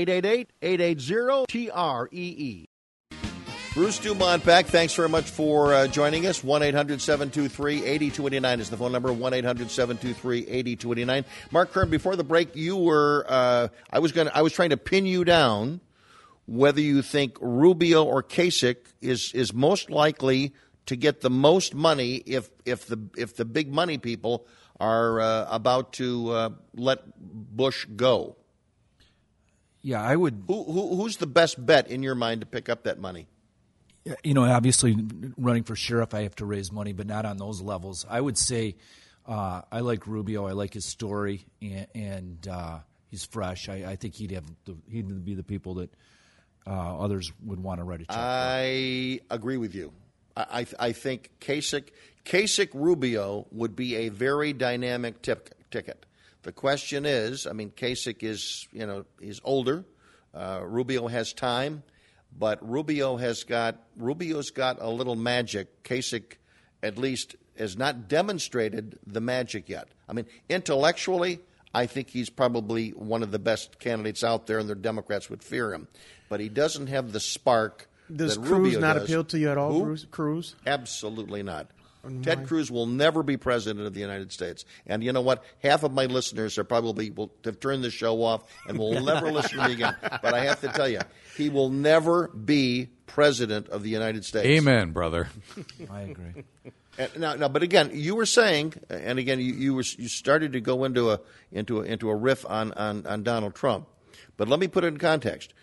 888-880-TREE. Bruce Dumont back. Thanks very much for joining us. 1-800-723-8289 is the phone number. 1-800-723-8289. Mark Kern, before the break, you were I was trying to pin you down whether you think Rubio or Kasich is most likely to get the most money if the big money people are about to let Bush go. Yeah, I would. Who's the best bet in your mind to pick up that money? You know, obviously, running for sheriff, I have to raise money, but not on those levels. I would say I like Rubio. I like his story, and he's fresh. I think he'd be the people that others would want to write a check for. I agree with you. I think Kasich Rubio would be a very dynamic ticket. The question is, I mean, Kasich is older. Rubio has time. But Rubio's got a little magic. Kasich, at least, has not demonstrated the magic yet. I mean, intellectually, I think he's probably one of the best candidates out there, and the Democrats would fear him. But he doesn't have the spark Does that Cruz Rubio not does. appeal to you at all, Who? Cruz? Absolutely not. Ted Cruz will never be president of the United States. And you know what? Half of my listeners are probably will have turned the show off and will never listen to me again. But I have to tell you, he will never be president of the United States. Amen, brother. I agree. Now, but again, you were saying, and again, you started to go into a riff on Donald Trump. But let me put it in context.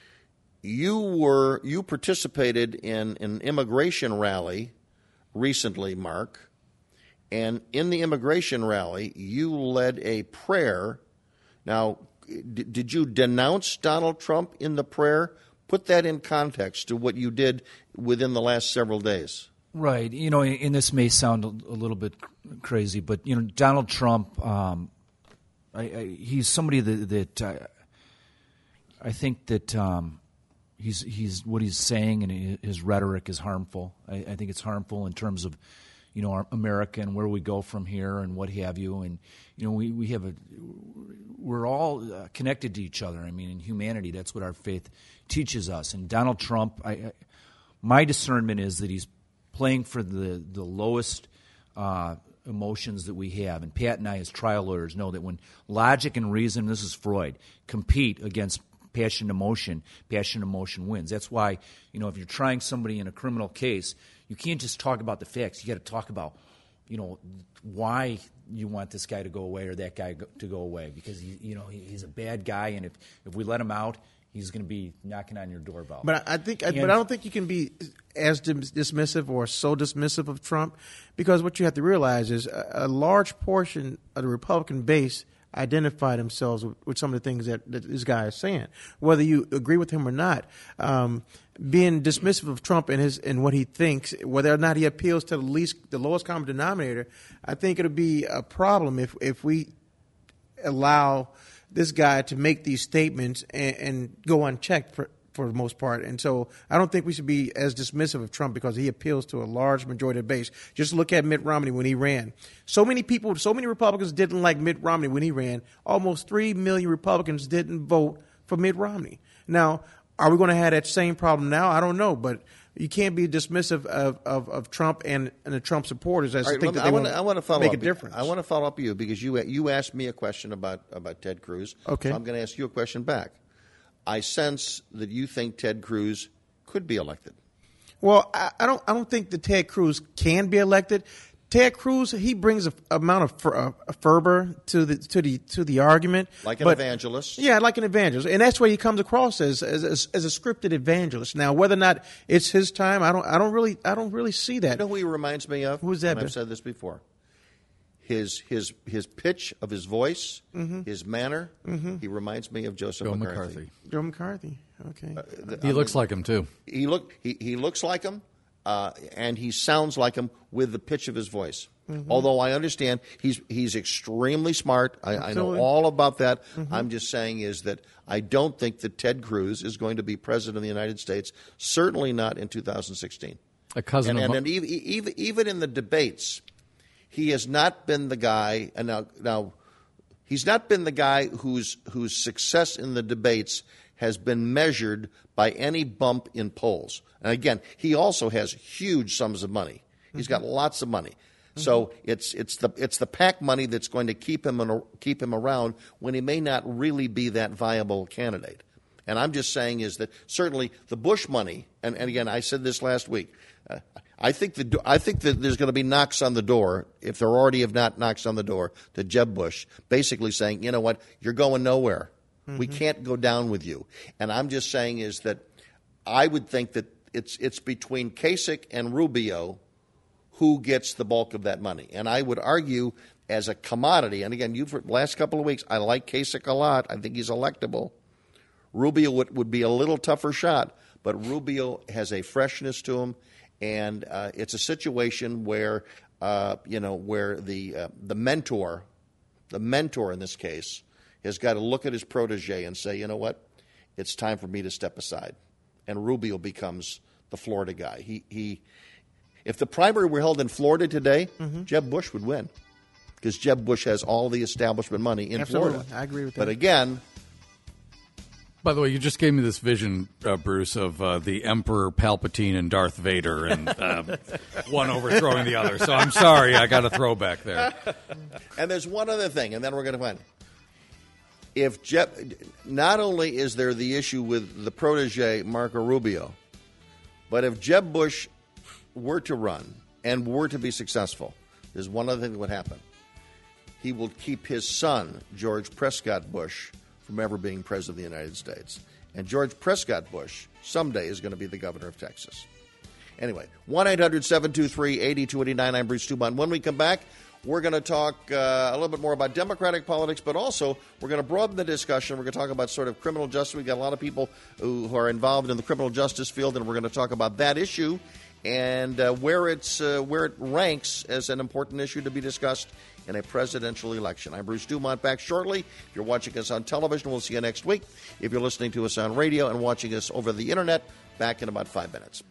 You participated in an immigration rally recently, Mark, and in the immigration rally, you led a prayer. Now, did you denounce Donald Trump in the prayer? Put that in context to what you did within the last several days. Right. You know, and this may sound a little bit crazy, but, you know, Donald Trump, he's somebody that I think that he's what he's saying and his rhetoric is harmful. I think it's harmful in terms of, you know, our America and where we go from here and what have you. And, you know, we're all connected to each other. I mean, in humanity, that's what our faith teaches us. And Donald Trump, my discernment is that he's playing for the lowest emotions that we have. And Pat and I, as trial lawyers, know that when logic and reason, this is Freud, compete against passion and emotion wins. That's why, you know, if you're trying somebody in a criminal case, you can't just talk about the facts. You got to talk about, you know, why you want this guy to go away or that guy to go away, because he's a bad guy, and if we let him out, he's going to be knocking on your doorbell. But I don't think you can be as dismissive or so dismissive of Trump, because what you have to realize is a large portion of the Republican base identify themselves with some of the things that this guy is saying, whether you agree with him or not. Being dismissive of Trump and what he thinks, whether or not he appeals to the lowest common denominator, I think it'll be a problem if we allow this guy to make these statements and go unchecked for the most part. And so I don't think we should be as dismissive of Trump because he appeals to a large majority of the base. Just look at Mitt Romney when he ran. So many Republicans didn't like Mitt Romney when he ran. Almost 3 million Republicans didn't vote for Mitt Romney. Now, are we going to have that same problem now? I don't know, but you can't be dismissive of Trump and the Trump supporters as think that they want to make a difference. I want to follow up with you because you asked me a question about Ted Cruz. Okay. So I'm going to ask you a question back. I sense that you think Ted Cruz could be elected. Well, I don't think that Ted Cruz can be elected. Ted Cruz, he brings a amount of fervor to the argument, like an evangelist. Yeah, like an evangelist, and that's where he comes across as a scripted evangelist. Now, whether or not it's his time, I don't really see that. You know who he reminds me of? Who's that? I've said this before. His pitch of his voice, his manner, he reminds me of Joe McCarthy. Joe McCarthy. Okay. He looks like him too. He looks like him. And he sounds like him with the pitch of his voice. Although I understand he's extremely smart. I know all about that. I'm just saying is that I don't think that Ted Cruz is going to be president of the United States, certainly not in 2016. A cousin of and even in the debates, he has not been the guy. And now he's not been the guy whose success in the debates has been measured by any bump in polls. And again, he also has huge sums of money. He's got lots of money. So it's the PAC money that's going to keep him around when he may not really be that viable candidate. And I'm just saying is that certainly the Bush money, and again, I said this last week, I think that there's going to be knocks on the door, if there already have not knocks on the door, to Jeb Bush, basically saying, you know what, you're going nowhere. We can't go down with you. And I'm just saying is that I would think that it's between Kasich and Rubio who gets the bulk of that money. And I would argue as a commodity, and again, last couple of weeks, I like Kasich a lot. I think he's electable. Rubio would be a little tougher shot, but Rubio has a freshness to him, and it's a situation where where the mentor in this case has got to look at his protege and say, you know what, it's time for me to step aside. And Rubio becomes the Florida guy. If the primary were held in Florida today, Jeb Bush would win because Jeb Bush has all the establishment money in Florida. I agree with that. But again, by the way, you just gave me this vision, Bruce, of the Emperor Palpatine and Darth Vader, and one overthrowing the other. So I'm sorry, I got a throwback there. And there's one other thing, and then we're going to find. If not only is there the issue with the protege Marco Rubio, but if Jeb Bush were to run and were to be successful, there's one other thing that would happen. He will keep his son, George Prescott Bush, from ever being president of the United States. And George Prescott Bush someday is going to be the governor of Texas. Anyway, 1-800-723-8289. I'm Bruce Dumont. When we come back, we're going to talk a little bit more about Democratic politics, but also we're going to broaden the discussion. We're going to talk about sort of criminal justice. We've got a lot of people who are involved in the criminal justice field, and we're going to talk about that issue and where it ranks as an important issue to be discussed in a presidential election. I'm Bruce Dumont, back shortly. If you're watching us on television, we'll see you next week. If you're listening to us on radio and watching us over the internet, back in about 5 minutes.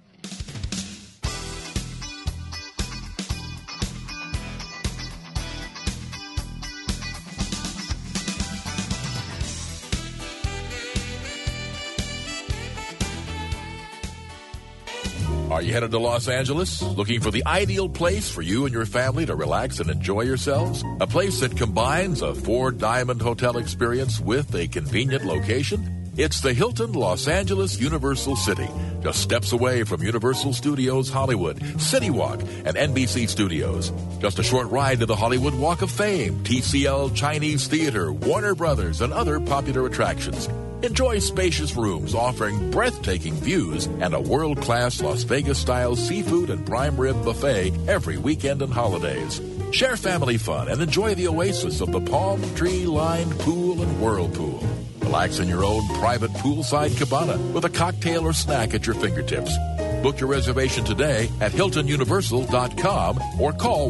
Are you headed to Los Angeles? Looking for the ideal place for you and your family to relax and enjoy yourselves? A place that combines a four-diamond hotel experience with a convenient location? It's the Hilton Los Angeles Universal City, just steps away from Universal Studios Hollywood, City Walk, and NBC Studios. Just a short ride to the Hollywood Walk of Fame, TCL Chinese Theater, Warner Brothers, and other popular attractions. Enjoy spacious rooms offering breathtaking views and a world-class Las Vegas-style seafood and prime rib buffet every weekend and holidays. Share family fun and enjoy the oasis of the palm tree-lined pool and whirlpool. Relax in your own private poolside cabana with a cocktail or snack at your fingertips. Book your reservation today at HiltonUniversal.com or call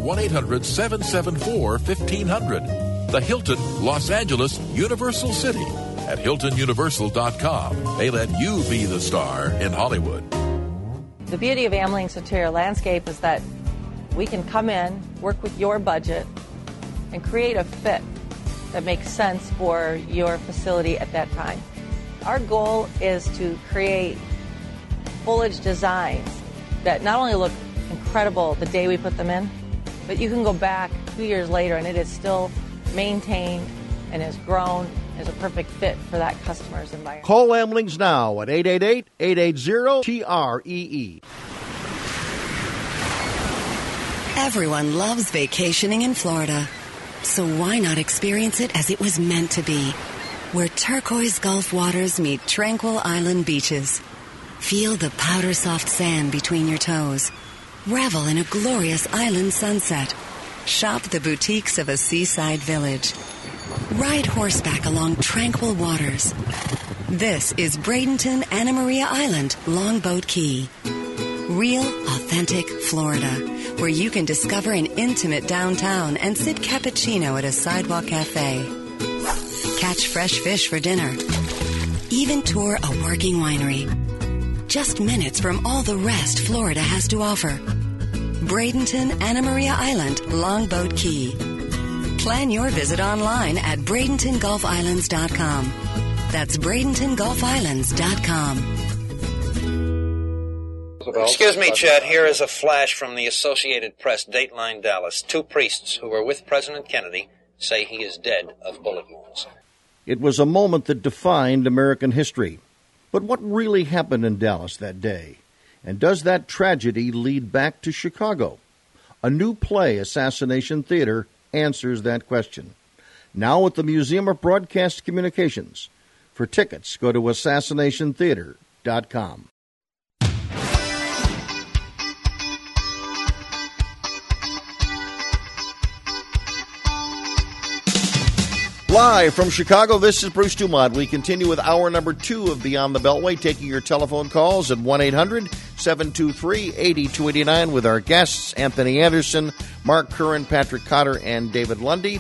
1-800-774-1500. The Hilton Los Angeles Universal City. At HiltonUniversal.com, they let you be the star in Hollywood. The beauty of Amling's interior landscape is that we can come in, work with your budget, and create a fit that makes sense for your facility at that time. Our goal is to create foliage designs that not only look incredible the day we put them in, but you can go back 2 years later and it is still maintained and has grown as a perfect fit for that customer's environment. Call Amlings now at 888-880-TREE. Everyone loves vacationing in Florida. So why not experience it as it was meant to be? Where turquoise Gulf waters meet tranquil island beaches. Feel the powder-soft sand between your toes. Revel in a glorious island sunset. Shop the boutiques of a seaside village. Ride horseback along tranquil waters. This is Bradenton Anna Maria Island, Longboat Key. Real, authentic Florida, where you can discover an intimate downtown and sip cappuccino at a sidewalk cafe. Catch fresh fish for dinner. Even tour a working winery. Just minutes from all the rest Florida has to offer. Bradenton Anna Maria Island, Longboat Key. Plan your visit online at BradentonGulfIslands.com. That's BradentonGulfIslands.com. Excuse me, Chad. Here is a flash from the Associated Press, Dateline Dallas. 2 priests who were with President Kennedy say he is dead of bullet wounds. It was a moment that defined American history. But what really happened in Dallas that day? And does that tragedy lead back to Chicago? A new play, Assassination Theater, answers that question. Now at the Museum of Broadcast Communications. For tickets, go to assassinationtheater.com. Live from Chicago, this is Bruce Dumont. We continue with hour number 2 of Beyond the Beltway, taking your telephone calls at 1-800-723-8289 with our guests, Anthony Anderson, Mark Curran, Patrick Cotter, and David Lundy.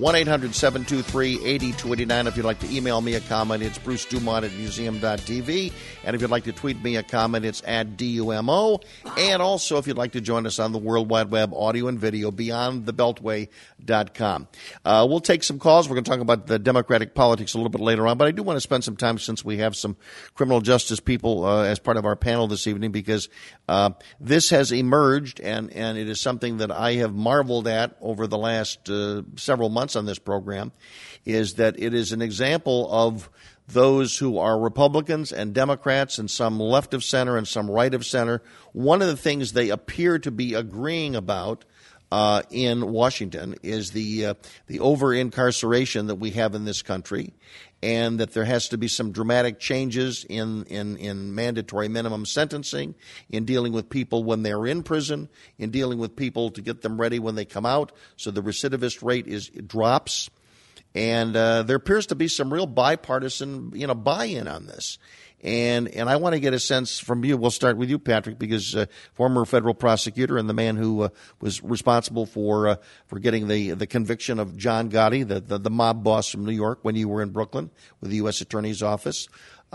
1-800-723-8289. If you'd like to email me a comment, it's brucedumont@museum.tv. And if you'd like to tweet me a comment, it's @DUMO. And also, if you'd like to join us on the World Wide Web, audio and video, beyondthebeltway.com. We'll take some calls. We're going to talk about the Democratic politics a little bit later on, but I do want to spend some time, since we have some criminal justice people as part of our panel this evening, because this has emerged, and it is something that I have marveled at over the last several months on this program, is that it is an example of those who are Republicans and Democrats, and some left of center and some right of center. One of the things they appear to be agreeing about in Washington is the over-incarceration that we have in this country, and that there has to be some dramatic changes in mandatory minimum sentencing, in dealing with people when they're in prison, in dealing with people to get them ready when they come out, so the recidivist rate drops. And there appears to be some real bipartisan, buy-in on this. And I want to get a sense from you. We'll start with you, Patrick, because former federal prosecutor and the man who was responsible for getting the conviction of John Gotti, the mob boss from New York, when you were in Brooklyn with the U.S. Attorney's Office.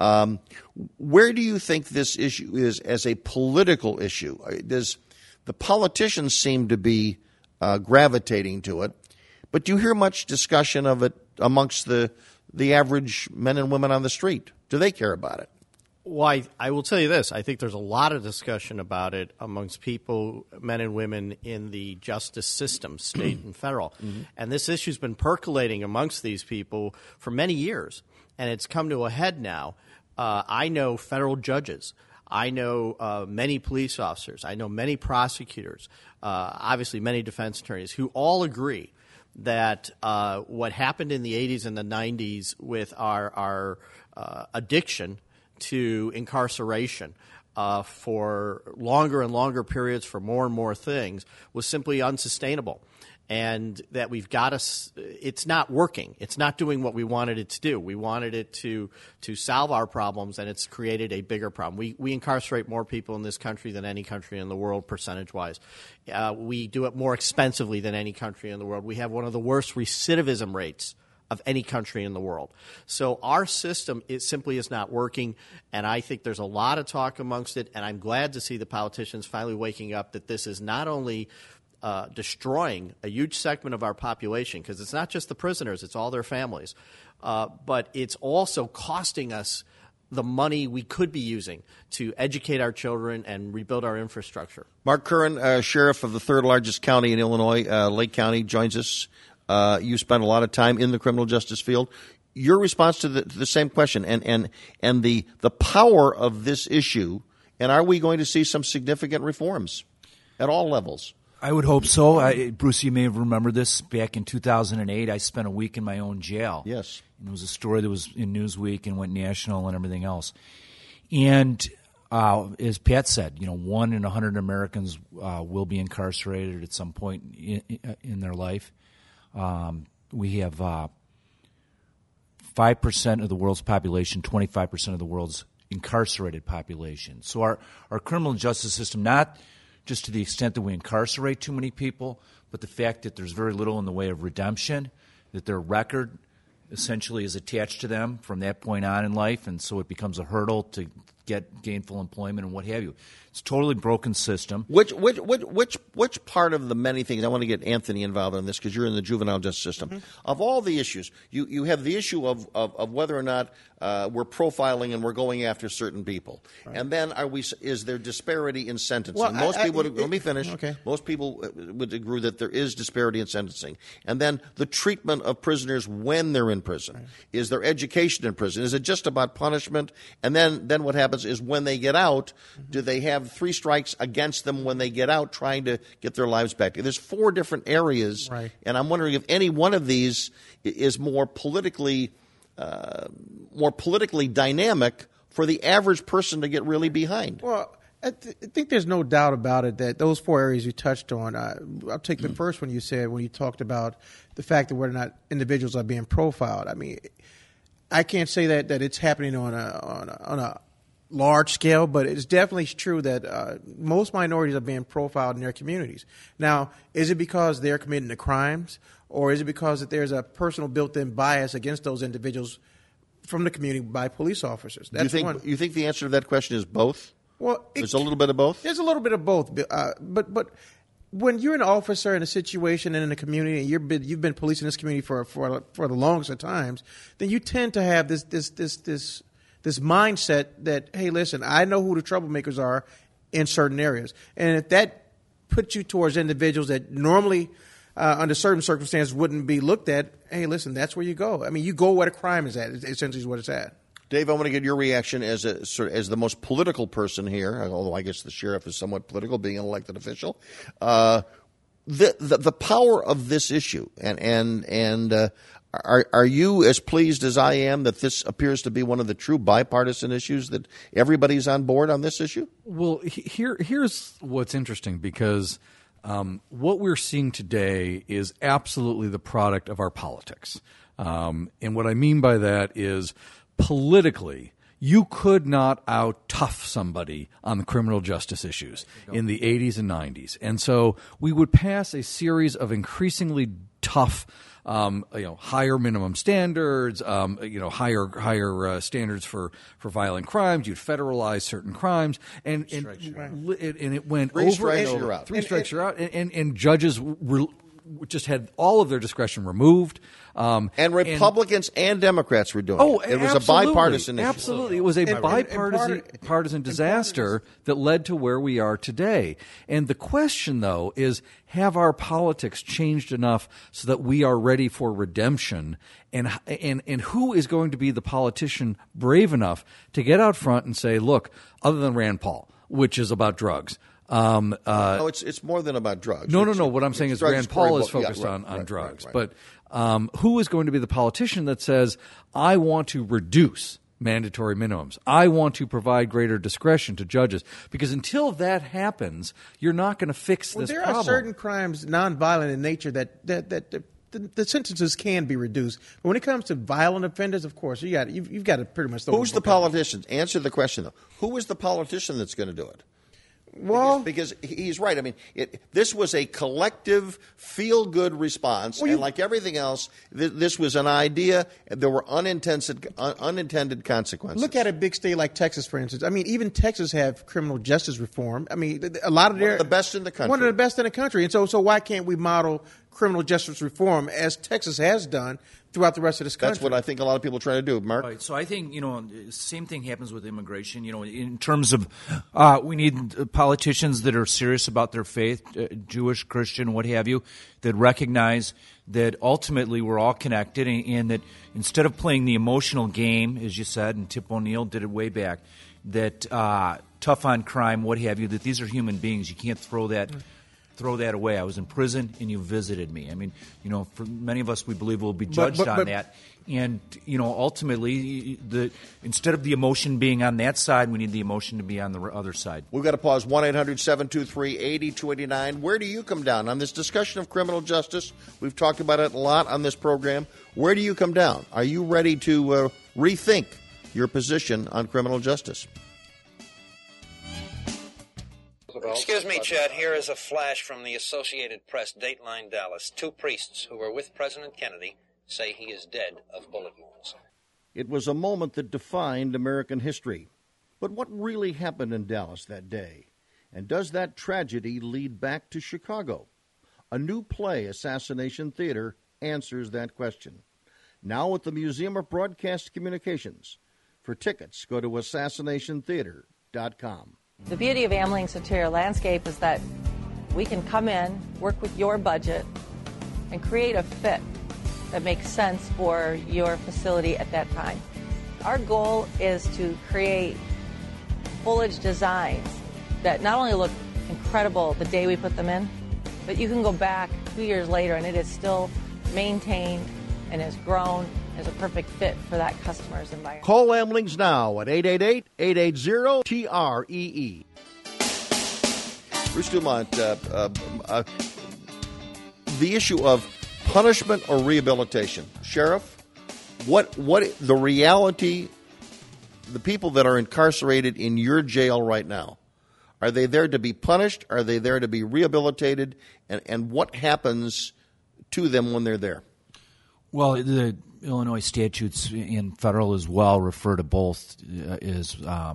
Where do you think this issue is as a political issue? Does the politicians seem to be gravitating to it, but do you hear much discussion of it amongst the average men and women on the street? Do they care about it? Well, I will tell you this. I think there's a lot of discussion about it amongst people, men and women in the justice system, state and federal. Mm-hmm. And this issue's been percolating amongst these people for many years, and it's come to a head now. I know federal judges. I know many police officers. I know many prosecutors, obviously many defense attorneys, who all agree that what happened in the 80s and the 90s with our addiction to incarceration for longer and longer periods for more and more things was simply unsustainable, and that we've got to – it's not working. It's not doing what we wanted it to do. We wanted it to solve our problems, and it's created a bigger problem. We incarcerate more people in this country than any country in the world percentage-wise. We do it more expensively than any country in the world. We have one of the worst recidivism rates of any country in the world. So our system simply is not working, and I think there's a lot of talk amongst it, and I'm glad to see the politicians finally waking up that this is not only destroying a huge segment of our population, because it's not just the prisoners, it's all their families, but it's also costing us the money we could be using to educate our children and rebuild our infrastructure. Mark Curran, sheriff of the third largest county in Illinois, Lake County, joins us. You spent a lot of time in the criminal justice field. Your response to the same question and the power of this issue, and are we going to see some significant reforms at all levels? I would hope so. Bruce, you may have remembered this. Back in 2008, I spent a week in my own jail. Yes. And it was a story that was in Newsweek and went national and everything else. And as Pat said, 1 in 100 Americans will be incarcerated at some point in their life. We have 5% of the world's population, 25% of the world's incarcerated population. So our criminal justice system, not just to the extent that we incarcerate too many people, but the fact that there's very little in the way of redemption, that their record essentially is attached to them from that point on in life, and so it becomes a hurdle to get gainful employment and what have you. It's a totally broken system. Which part of the many things, I want to get Anthony involved in this because you're in the juvenile justice system. Mm-hmm. Of all the issues, you have the issue of whether or not we're profiling and we're going after certain people. Right. And then is there disparity in sentencing? Well, let me finish. Okay. Most people would agree that there is disparity in sentencing. And then the treatment of prisoners when they're in prison. Right. Is there education in prison? Is it just about punishment? And then what happens is when they get out, do they have 3 strikes against them when they get out trying to get their lives back? There's 4 different areas, right. And I'm wondering if any one of these is more politically dynamic for the average person to get really behind. Well, I think there's no doubt about it that those 4 areas you touched on, I'll take the first one you said when you talked about the fact that whether or not individuals are being profiled. I mean, I can't say that it's happening on a large scale, but it's definitely true that most minorities are being profiled in their communities. Now, is it because they're committing the crimes, or is it because that there's a personal built-in bias against those individuals from the community by police officers? That's you think the answer to that question is both? Well, there's a little bit of both? There's a little bit of both. But when you're an officer in a situation and in a community, and you've been policing this community for the longest of times, then you tend to have this mindset that, hey, listen, I know who the troublemakers are in certain areas. And if that puts you towards individuals that normally, under certain circumstances, wouldn't be looked at, hey, listen, that's where you go. I mean, you go where the crime is at, essentially is what it's at. Dave, I want to get your reaction as the most political person here, although I guess the sheriff is somewhat political, being an elected official. The power of this issue, and are you as pleased as I am that this appears to be one of the true bipartisan issues, that everybody's on board on this issue? Well, here's what's interesting, because what we're seeing today is absolutely the product of our politics. And what I mean by that is, politically, you could not out-tough somebody on the criminal justice issues in the 80s and 90s. And so we would pass a series of increasingly tough, higher minimum standards, higher standards for violent crimes. You'd federalize certain crimes, and it went over. 3 strikes, you're out. 3 strikes, you're out. And judges just had all of their discretion removed. And Republicans and Democrats were doing it. It was a bipartisan issue. Absolutely. It was a bipartisan disaster that led to where we are today. And the question, though, is, have our politics changed enough so that we are ready for redemption? And who is going to be the politician brave enough to get out front and say, look, other than Rand Paul, which is about drugs, no, it's more than about drugs. No. What I'm saying is Rand Paul is focused on drugs. Right. But who is going to be the politician that says, I want to reduce mandatory minimums. I want to provide greater discretion to judges? Because until that happens, you're not going to fix this problem. There are certain crimes, nonviolent in nature, that the sentences can be reduced. But when it comes to violent offenders, of course, you've got to pretty much. Who's the politician? Answer the question, though. Who is the politician that's going to do it? Well, because he's right. I mean, this was a collective, feel-good response, and like everything else, this was an idea. There were unintended consequences. Look at a big state like Texas, for instance. I mean, even Texas have criminal justice reform. I mean, a lot of one of the best in the country. One of the best in the country. And so why can't we model criminal justice reform as Texas has done throughout the rest of this country? That's what I think a lot of people are trying to do, Mark. Right. So I think, same thing happens with immigration. In terms of we need politicians that are serious about their faith, Jewish, Christian, what have you, that recognize that ultimately we're all connected, and that instead of playing the emotional game, as you said, and Tip O'Neill did it way back, that tough on crime, what have you, that these are human beings. You can't throw that throw that away. I was in prison, and you visited me. I mean, for many of us, we believe we'll be judged on that. And, ultimately, instead of the emotion being on that side, we need the emotion to be on the other side. We've got to pause. 1-800-723-8289. Where do you come down on this discussion of criminal justice? We've talked about it a lot on this program. Where do you come down? Are you ready to rethink your position on criminal justice? Excuse me, Chad. Here is a flash from the Associated Press, Dateline Dallas. 2 priests who were with President Kennedy say he is dead of bullet wounds. It was a moment that defined American history. But what really happened in Dallas that day? And does that tragedy lead back to Chicago? A new play, Assassination Theater, answers that question. Now at the Museum of Broadcast Communications. For tickets, go to assassinationtheater.com. The beauty of Amling's interior landscape is that we can come in, work with your budget, and create a fit that makes sense for your facility at that time. Our goal is to create foliage designs that not only look incredible the day we put them in, but you can go back 2 years later and it is still maintained and has grown as a perfect fit for that customer's environment. Call Amlings now at 888-880-TREE. Bruce Dumont, the issue of punishment or rehabilitation. Sheriff, what the reality, the people that are incarcerated in your jail right now, are they there to be punished? Are they there to be rehabilitated? And what happens to them when they're there? Well, the Illinois statutes and federal as well refer to both as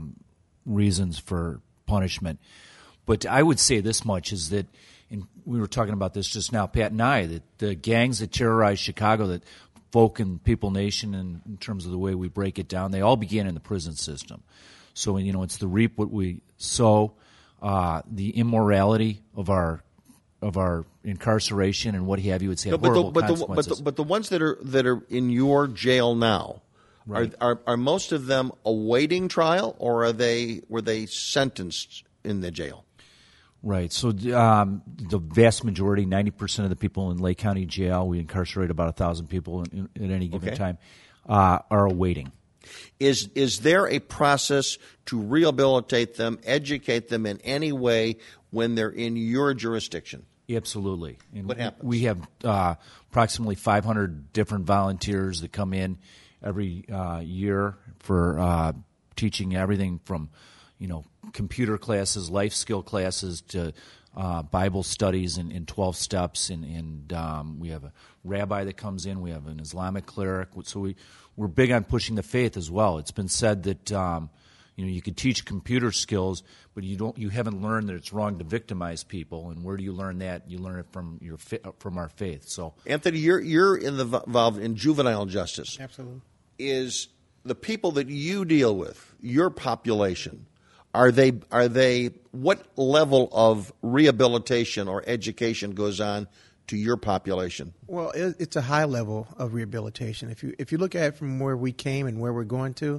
reasons for punishment. But I would say this much is that, and we were talking about this just now, Pat and I, that the gangs that terrorize Chicago, that Folk and People Nation, and in terms of the way we break it down, they all began in the prison system. So, it's the reap what we sow, the immorality of our incarceration and what have you would say horrible consequences. But the ones that are in your jail now, right, are most of them awaiting trial, or were they sentenced in the jail? Right. So the vast majority, 90% of the people in Lake County Jail, we incarcerate about 1,000 people at any given time, are awaiting. Is there a process to rehabilitate them, educate them in any way when they're in your jurisdiction? Absolutely. And what happens? We have approximately 500 different volunteers that come in every year for teaching everything from, computer classes, life skill classes, to Bible studies in 12 steps. And we have a rabbi that comes in. We have an Islamic cleric. So we're big on pushing the faith as well. It's been said that you could teach computer skills, but you haven't learned that it's wrong to victimize people. And where do you learn that? You learn it from our faith. So, Anthony, you're involved in juvenile justice. Absolutely. Is the people that you deal with, your population, are they what level of rehabilitation or education goes on to your population? Well, it's a high level of rehabilitation. If you look at it from where we came and where we're going to,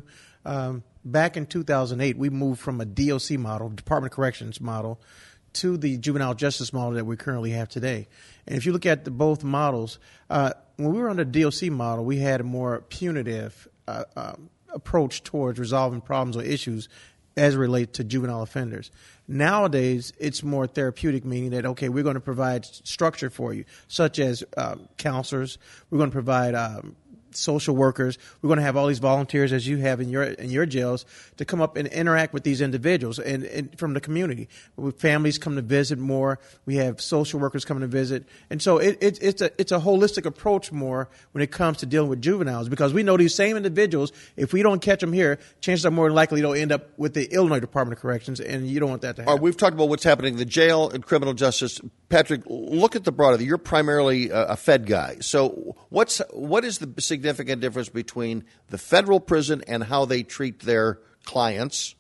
back in 2008, we moved from a DOC model, Department of Corrections model, to the juvenile justice model that we currently have today. And if you look at both models, when we were under the DOC model, we had a more punitive approach towards resolving problems or issues as it relates to juvenile offenders. Nowadays, it's more therapeutic, meaning that, okay, we're going to provide structure for you, such as counselors. We're going to provide social workers. We're going to have all these volunteers, as you have in your jails, to come up and interact with these individuals and from the community. With families come to visit more. We have social workers coming to visit, and so it's a holistic approach more when it comes to dealing with juveniles, because we know these same individuals, if we don't catch them here, chances are more likely they'll end up with the Illinois Department of Corrections, and you don't want that to happen. We've talked about what's happening in the jail and criminal justice. Patrick, look at the broader. You're primarily a Fed guy, so what is the significant difference between the federal prison and how they treat their clients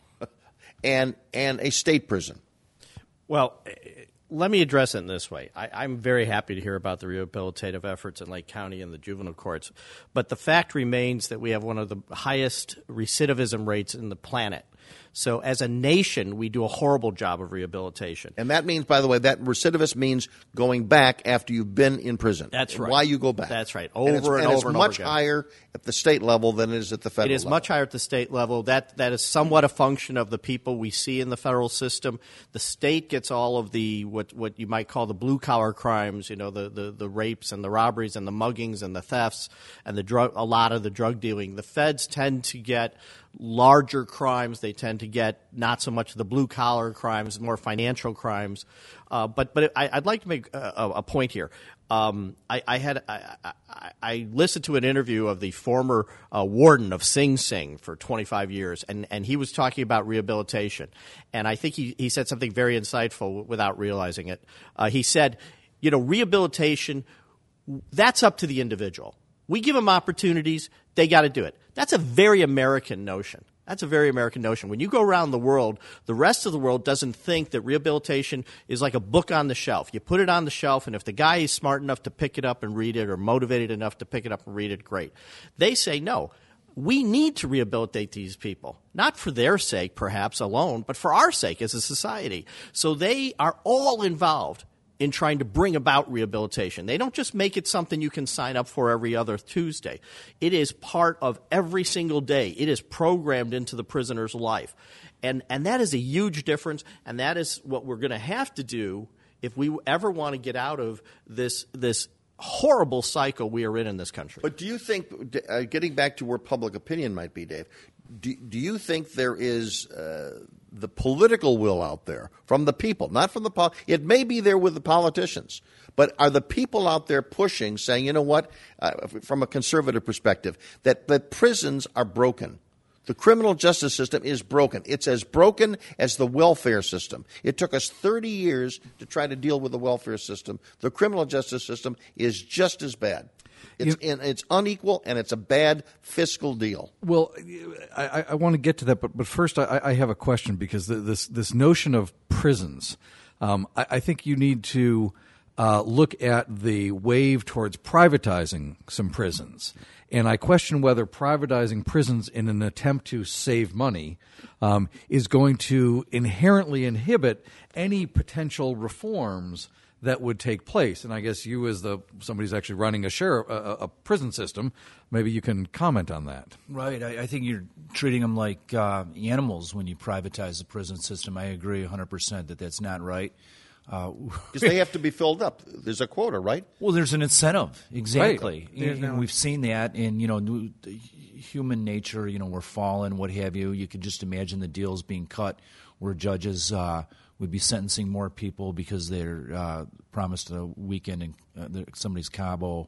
and a state prison? Well, let me address it in this way. I'm very happy to hear about the rehabilitative efforts in Lake County and the juvenile courts, but the fact remains that we have one of the highest recidivism rates in the planet. So as a nation, we do a horrible job of rehabilitation. And that means, by the way, that recidivist means going back after you've been in prison. That's right. Why you go back. That's right. And Over and it's over much again. higher at the state level than it is at the federal level. It is much higher at the state level. That is somewhat a function of the people we see in the federal system. The state gets all of the what you might call the blue-collar crimes, the rapes and the robberies and the muggings and the thefts and a lot of the drug dealing. The feds tend to get larger crimes. They tend to get not so much the blue-collar crimes, more financial crimes. But I'd like to make a point here. I listened to an interview of the former warden of Sing Sing for 25 years, and he was talking about rehabilitation. And I think he said something very insightful without realizing it. He said, rehabilitation, that's up to the individual. We give them opportunities, they got to do it. That's a very American notion. When you go around the world, the rest of the world doesn't think that rehabilitation is like a book on the shelf. You put it on the shelf, and if the guy is smart enough to pick it up and read it or motivated enough to pick it up and read it, great. They say, no, we need to rehabilitate these people, not for their sake perhaps alone, but for our sake as a society. So they are all involved in trying to bring about rehabilitation. They don't just make it something you can sign up for every other Tuesday. It is part of every single day. It is programmed into the prisoner's life. And that is a huge difference, and that is what we're going to have to do if we ever want to get out of this horrible cycle we are in this country. But do you think, getting back to where public opinion might be, Dave, do you think there is the political will out there from the people, not from the it may be there with the politicians, but are the people out there pushing, saying, you know what, from a conservative perspective, that prisons are broken? The criminal justice system is broken. It's as broken as the welfare system. It took us 30 years to try to deal with the welfare system. The criminal justice system is just as bad. It's unequal, and it's a bad fiscal deal. Well, I want to get to that, but first I have a question, because this notion of prisons, I think you need to look at the wave towards privatizing some prisons. And I question whether privatizing prisons in an attempt to save money is going to inherently inhibit any potential reforms that would take place. And I guess you, as somebody who's actually running a prison system, maybe you can comment on that. Right. I think you're treating them like animals when you privatize the prison system. I agree 100% that that's not right. Because they have to be filled up. There's a quota, right? Well, there's an incentive. Exactly. Right. And we've seen that in, human nature, we're fallen, what have you. You could just imagine the deals being cut where judges would be sentencing more people because they're promised a weekend in somebody's condo.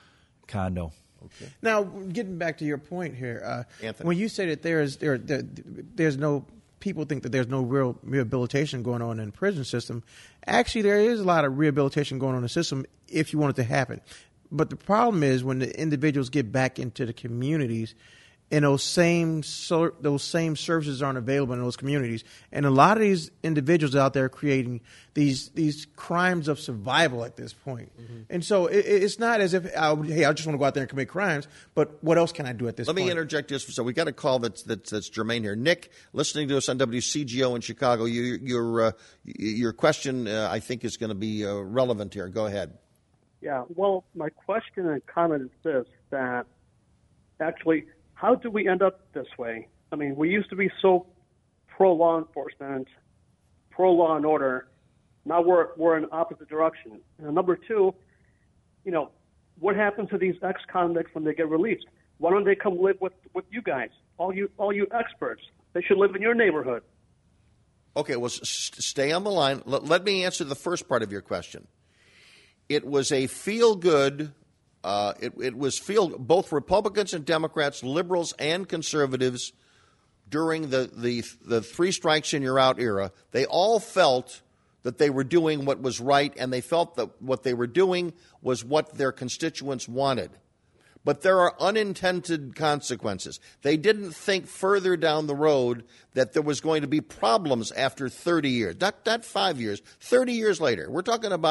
Okay. Now, getting back to your point here, Anthony, when you say that there's no people think that there's no real rehabilitation going on in the prison system, actually there is a lot of rehabilitation going on in the system if you want it to happen. But the problem is when the individuals get back into the communities, and those same services aren't available in those communities. And a lot of these individuals out there creating these crimes of survival at this point. Mm-hmm. And so it's not as if, I just want to go out there and commit crimes, but what else can I do at this point? Let me interject just so we got a call that's germane here. Nick, listening to us on WCGO in Chicago, your question I think is going to be relevant here. Go ahead. Yeah, well, my question and comment is this, that actually, how do we end up this way? I mean, we used to be so pro-law enforcement, pro-law and order. Now we're in opposite direction. And number two, what happens to these ex-convicts when they get released? Why don't they come live with you guys, all you experts? They should live in your neighborhood. Okay, well, stay on the line. Let me answer the first part of your question. It was a feel-good. It was both Republicans and Democrats, liberals and conservatives, during the three strikes and you're out era. They all felt that they were doing what was right, and they felt that what they were doing was what their constituents wanted. But there are unintended consequences. They didn't think further down the road that there was going to be problems after 30 years. Not 5 years, 30 years later. We're talking about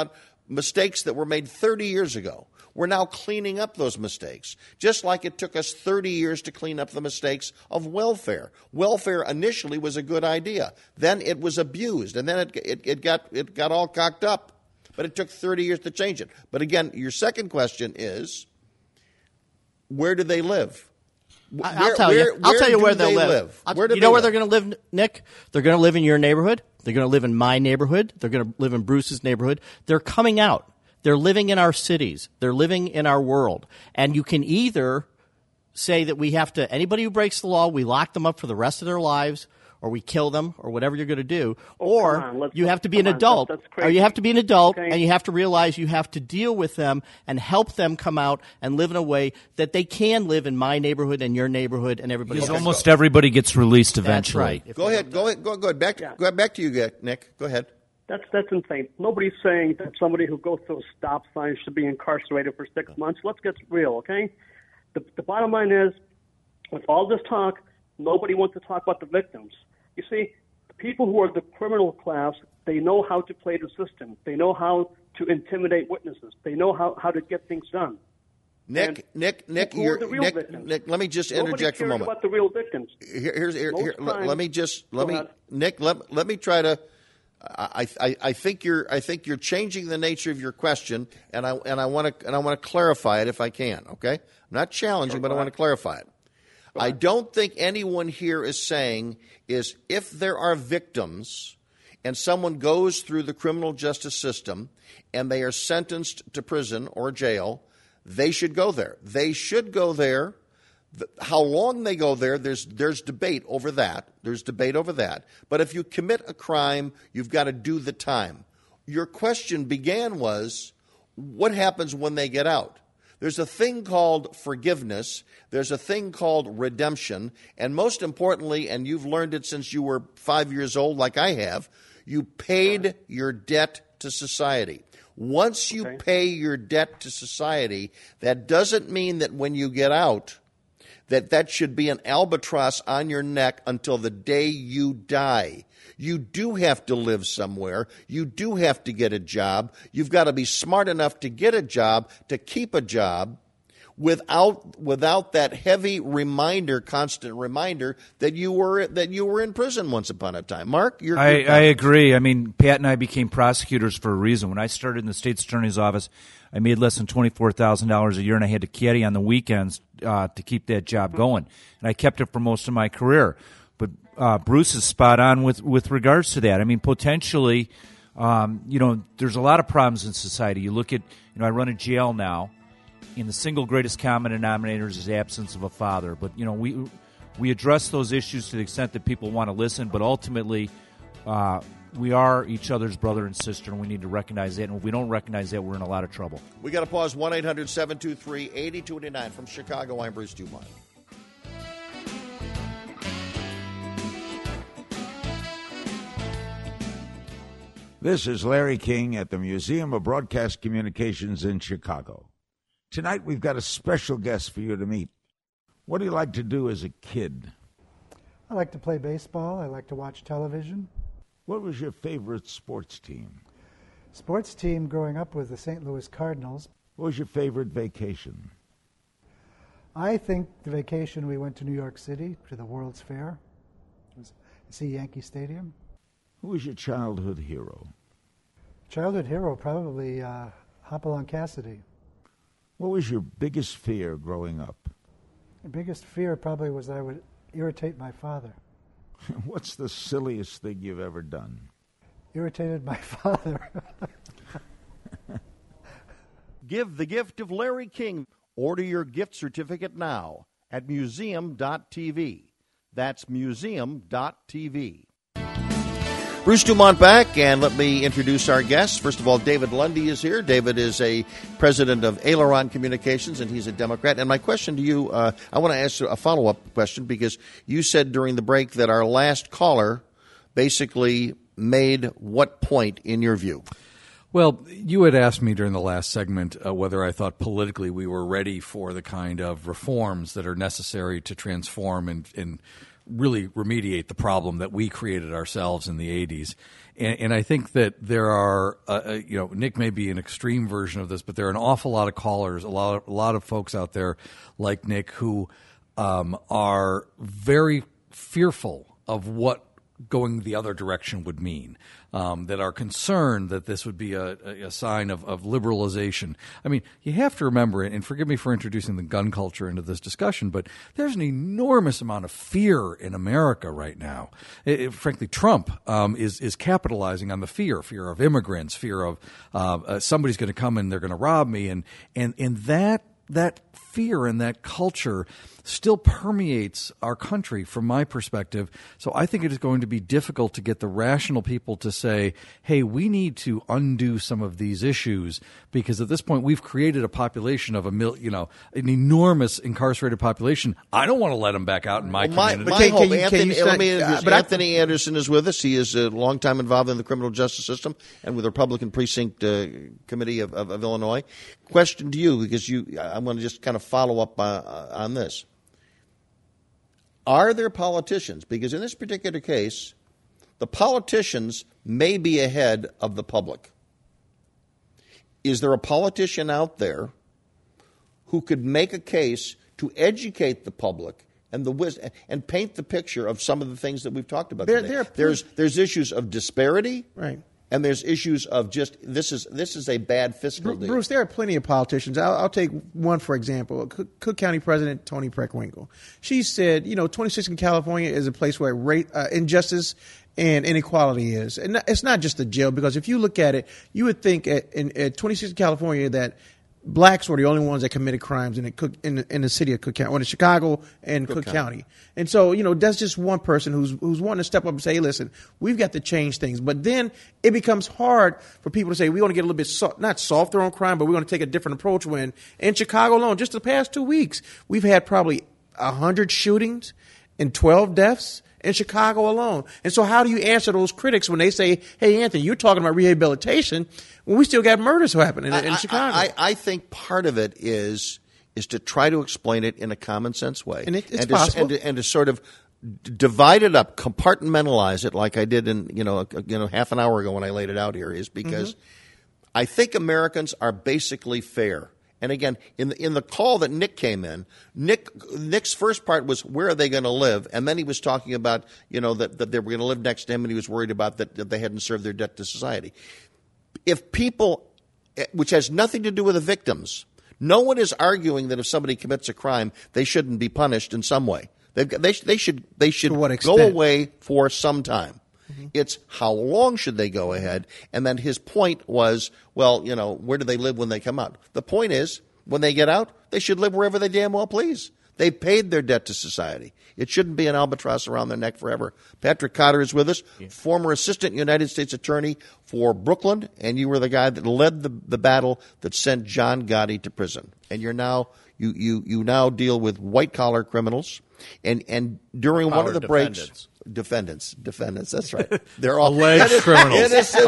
mistakes that were made 30 years ago. We're now cleaning up those mistakes, just like it took us 30 years to clean up the mistakes of welfare. Welfare initially was a good idea. Then it was abused, and then it got all cocked up. But it took 30 years to change it. But again, your second question is, where do they live? I'll tell you where they'll live. Where they're going to live, Nick? They're going to live in your neighborhood. They're going to live in my neighborhood. They're going to live in Bruce's neighborhood. They're coming out. They're living in our cities. They're living in our world. And you can either say that we have to, anybody who breaks the law, we lock them up for the rest of their lives, or we kill them, or whatever you're going to do. Or you have to be an adult. Or you have to be an adult, and you have to realize you have to deal with them and help them come out and live in a way that they can live in my neighborhood and your neighborhood and everybody else. Because almost everybody gets released eventually. That's right. Go ahead. Back to you, Nick. Go ahead. That's insane. Nobody's saying that somebody who goes through a stop sign should be incarcerated for 6 months. Let's get real, okay? The bottom line is, with all this talk, nobody wants to talk about the victims. You see, the people who are the criminal class, they know how to play the system. They know how to intimidate witnesses. They know how to get things done. Nick, let me just interject for a moment. Nobody cares about the real victims. Let me try to. I think you're changing the nature of your question, and I want to clarify it if I can. Okay, I'm not challenging, but I want to clarify it. I don't think anyone here is saying is if there are victims and someone goes through the criminal justice system and they are sentenced to prison or jail, they should go there. They should go there. How long they go there, there's debate over that. But if you commit a crime, you've got to do the time. Your question began was, what happens when they get out? There's a thing called forgiveness. There's a thing called redemption. And most importantly, and you've learned it since you were 5 years old like I have, you paid your debt to society. Once you pay your debt to society, that doesn't mean that when you get out, that should be an albatross on your neck until the day you die. You do have to live somewhere. You do have to get a job. You've got to be smart enough to get a job, to keep a job, without that heavy reminder, constant reminder that you were in prison once upon a time. Mark, I agree. I mean, Pat and I became prosecutors for a reason. When I started in the state's attorney's office, I made less than $24,000 a year, and I had to caddy on the weekends to keep that job going. And I kept it for most of my career. But Bruce is spot on with regards to that. I mean, potentially, there's a lot of problems in society. You look at, I run a jail now, and the single greatest common denominator is the absence of a father. But, we address those issues to the extent that people want to listen, but ultimately we are each other's brother and sister, and we need to recognize that. And if we don't recognize that, we're in a lot of trouble. We got to pause. 1-800-723-8289 from Chicago. I'm Bruce Dumont. This is Larry King at the Museum of Broadcast Communications in Chicago. Tonight we've got a special guest for you to meet. What do you like to do as a kid? I like to play baseball. I like to watch television. What was your favorite sports team? Sports team growing up was the St. Louis Cardinals. What was your favorite vacation? I think the vacation we went to New York City to the World's Fair. It was to see Yankee Stadium. Who was your childhood hero? Childhood hero, probably Hopalong Cassidy. What was your biggest fear growing up? The biggest fear probably was I would irritate my father. What's the silliest thing you've ever done? Irritated my father. Give the gift of Larry King. Order your gift certificate now at museum.tv. That's museum.tv. Bruce Dumont back, and let me introduce our guests. First of all, David Lundy is here. David is a president of Aileron Communications, and he's a Democrat. And my question to you, I want to ask a follow-up question, because you said during the break that our last caller basically made what point in your view? Well, you had asked me during the last segment whether I thought politically we were ready for the kind of reforms that are necessary to transform and really remediate the problem that we created ourselves in the 80s. And I think that there are, Nick may be an extreme version of this, but there are an awful lot of callers, a lot of folks out there like Nick who are very fearful of what going the other direction would mean, that are concerned that this would be a sign of liberalization. I mean, you have to remember, and forgive me for introducing the gun culture into this discussion, but there's an enormous amount of fear in America right now. Frankly, Trump is capitalizing on the fear of immigrants, fear of somebody's going to come and they're going to rob me, and that fear and that culture still permeates our country from my perspective. So I think it is going to be difficult to get the rational people to say, hey, we need to undo some of these issues, because at this point we've created a population of an enormous incarcerated population. I don't want to let them back out in my community. My hope, Anthony Anderson is with us. He is a long time involved in the criminal justice system and with the Republican Precinct Committee of Illinois. Question to you, because I want to just kind of follow up on this. Are there politicians, because in this particular case, the politicians may be ahead of the public. Is there a politician out there who could make a case to educate the public and paint the picture of some of the things that we've talked about today? There's issues of disparity, right? And there's issues of just this is a bad fiscal deal. Bruce, there are plenty of politicians. I'll take one, for example, Cook County President Toni Preckwinkle. She said, 26 in California is a place where injustice and inequality is. And it's not just the jail, because if you look at it, you would think at 26 in California that blacks were the only ones that committed crimes in the city of Cook County, or in Chicago and Cook County. And so, that's just one person who's wanting to step up and say, hey, listen, we've got to change things. But then it becomes hard for people to say, we want to get a little bit, not softer on crime, but we want to take a different approach, when in Chicago alone, just the past 2 weeks, we've had probably 100 shootings and 12 deaths in Chicago alone. And so how do you answer those critics when they say, hey, Anthony, you're talking about rehabilitation when we still got murders happening in Chicago? I think part of it is to try to explain it in a common sense way. And it's possible. And to sort of divide it up, compartmentalize it like I did in half an hour ago when I laid it out here, is because I think Americans are basically fair. And again, in the call that Nick came in, Nick's first part was, where are they going to live? And then he was talking about, that they were going to live next to him, and he was worried about that they hadn't served their debt to society. If people, which has nothing to do with the victims, no one is arguing that if somebody commits a crime, they shouldn't be punished in some way. They should go away for some time. It's how long should they go ahead? And then his point was, well, where do they live when they come out? The point is, when they get out, they should live wherever they damn well please. They paid their debt to society. It shouldn't be an albatross around their neck forever. Patrick Cotter is with us, former assistant United States attorney for Brooklyn, and you were the guy that led the battle that sent John Gotti to prison. And you're now you now deal with white collar criminals, and during one of the breaks. Defendants. That's right. They're all alleged criminals. Innocent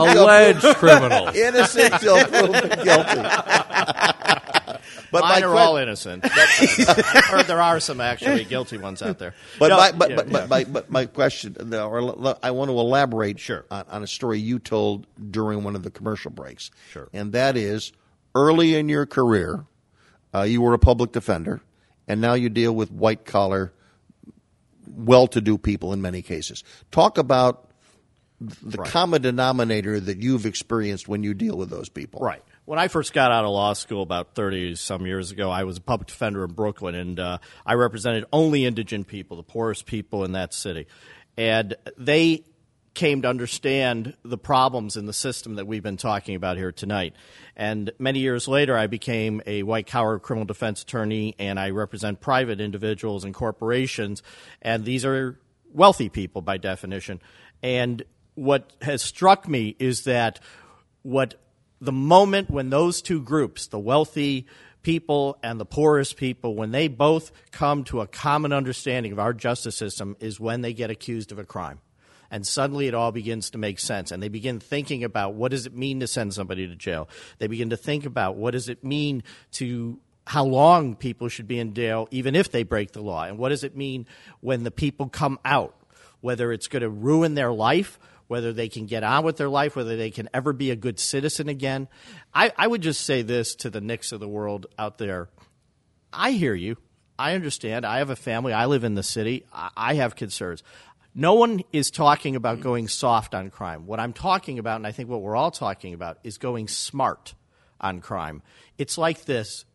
till proven guilty. But mine are all innocent. I've heard there are some actually guilty ones out there. But my question, I want to elaborate on a story you told during one of the commercial breaks. Sure. And that is, early in your career, you were a public defender, and now you deal with white collar, well-to-do people in many cases. Talk about the common denominator that you've experienced when you deal with those people. Right. When I first got out of law school about 30-some years ago, I was a public defender in Brooklyn, and I represented only indigent people, the poorest people in that city. And they came to understand the problems in the system that we've been talking about here tonight. And many years later, I became a white-collar criminal defense attorney, and I represent private individuals and corporations, and these are wealthy people by definition. And what has struck me is that the moment when those two groups, the wealthy people and the poorest people, when they both come to a common understanding of our justice system, is when they get accused of a crime. And suddenly it all begins to make sense. And they begin thinking about, what does it mean to send somebody to jail? They begin to think about, what does it mean to how long people should be in jail even if they break the law. And what does it mean when the people come out, whether it's going to ruin their life, whether they can get on with their life, whether they can ever be a good citizen again. I would just say this to the Nicks of the world out there. I hear you. I understand. I have a family. I live in the city. I have concerns. No one is talking about going soft on crime. What I'm talking about, and I think what we're all talking about, is going smart on crime. It's like this.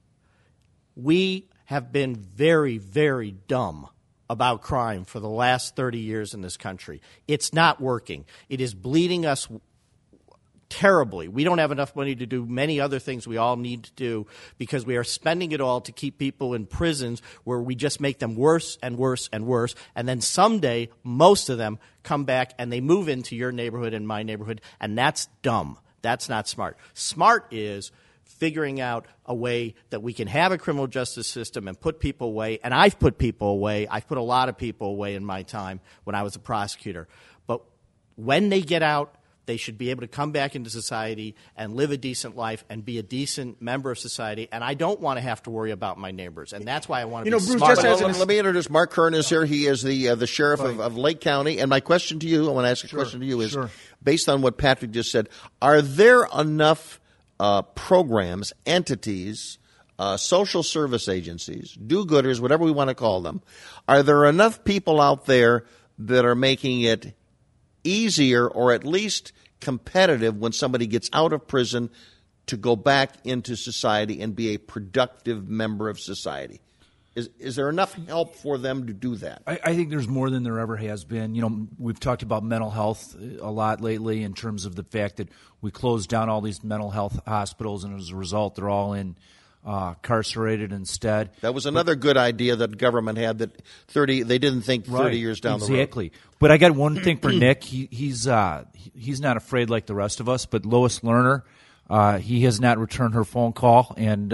We have been very, very dumb about crime for the last 30 years in this country. It's not working. It is bleeding us terribly. We don't have enough money to do many other things we all need to do because we are spending it all to keep people in prisons where we just make them worse and worse and worse. And then someday, most of them come back and they move into your neighborhood and my neighborhood, and that's dumb. That's not smart. Smart is figuring out a way that we can have a criminal justice system and put people away. And I've put people away. I've put a lot of people away in my time when I was a prosecutor. But when they get out, they should be able to come back into society and live a decent life and be a decent member of society. And I don't want to have to worry about my neighbors. And that's why I want to be smart. Let me introduce Mark Kern is here. He is the sheriff of Lake County. And my question to you, I want to ask a question to you is, based on what Patrick just said, are there enough programs, entities, social service agencies, do-gooders, whatever we want to call them, are there enough people out there that are making it easier or at least competitive when somebody gets out of prison to go back into society and be a productive member of society? Is there enough help for them to do that? I think there's more than there ever has been. You know, we've talked about mental health a lot lately in terms of the fact that we closed down all these mental health hospitals, and as a result, they're all incarcerated instead. That was another good idea that government had that they didn't think 30 years down the road. Exactly. But I got one thing for Nick. He's not afraid like the rest of us, but Lois Lerner, he has not returned her phone call, and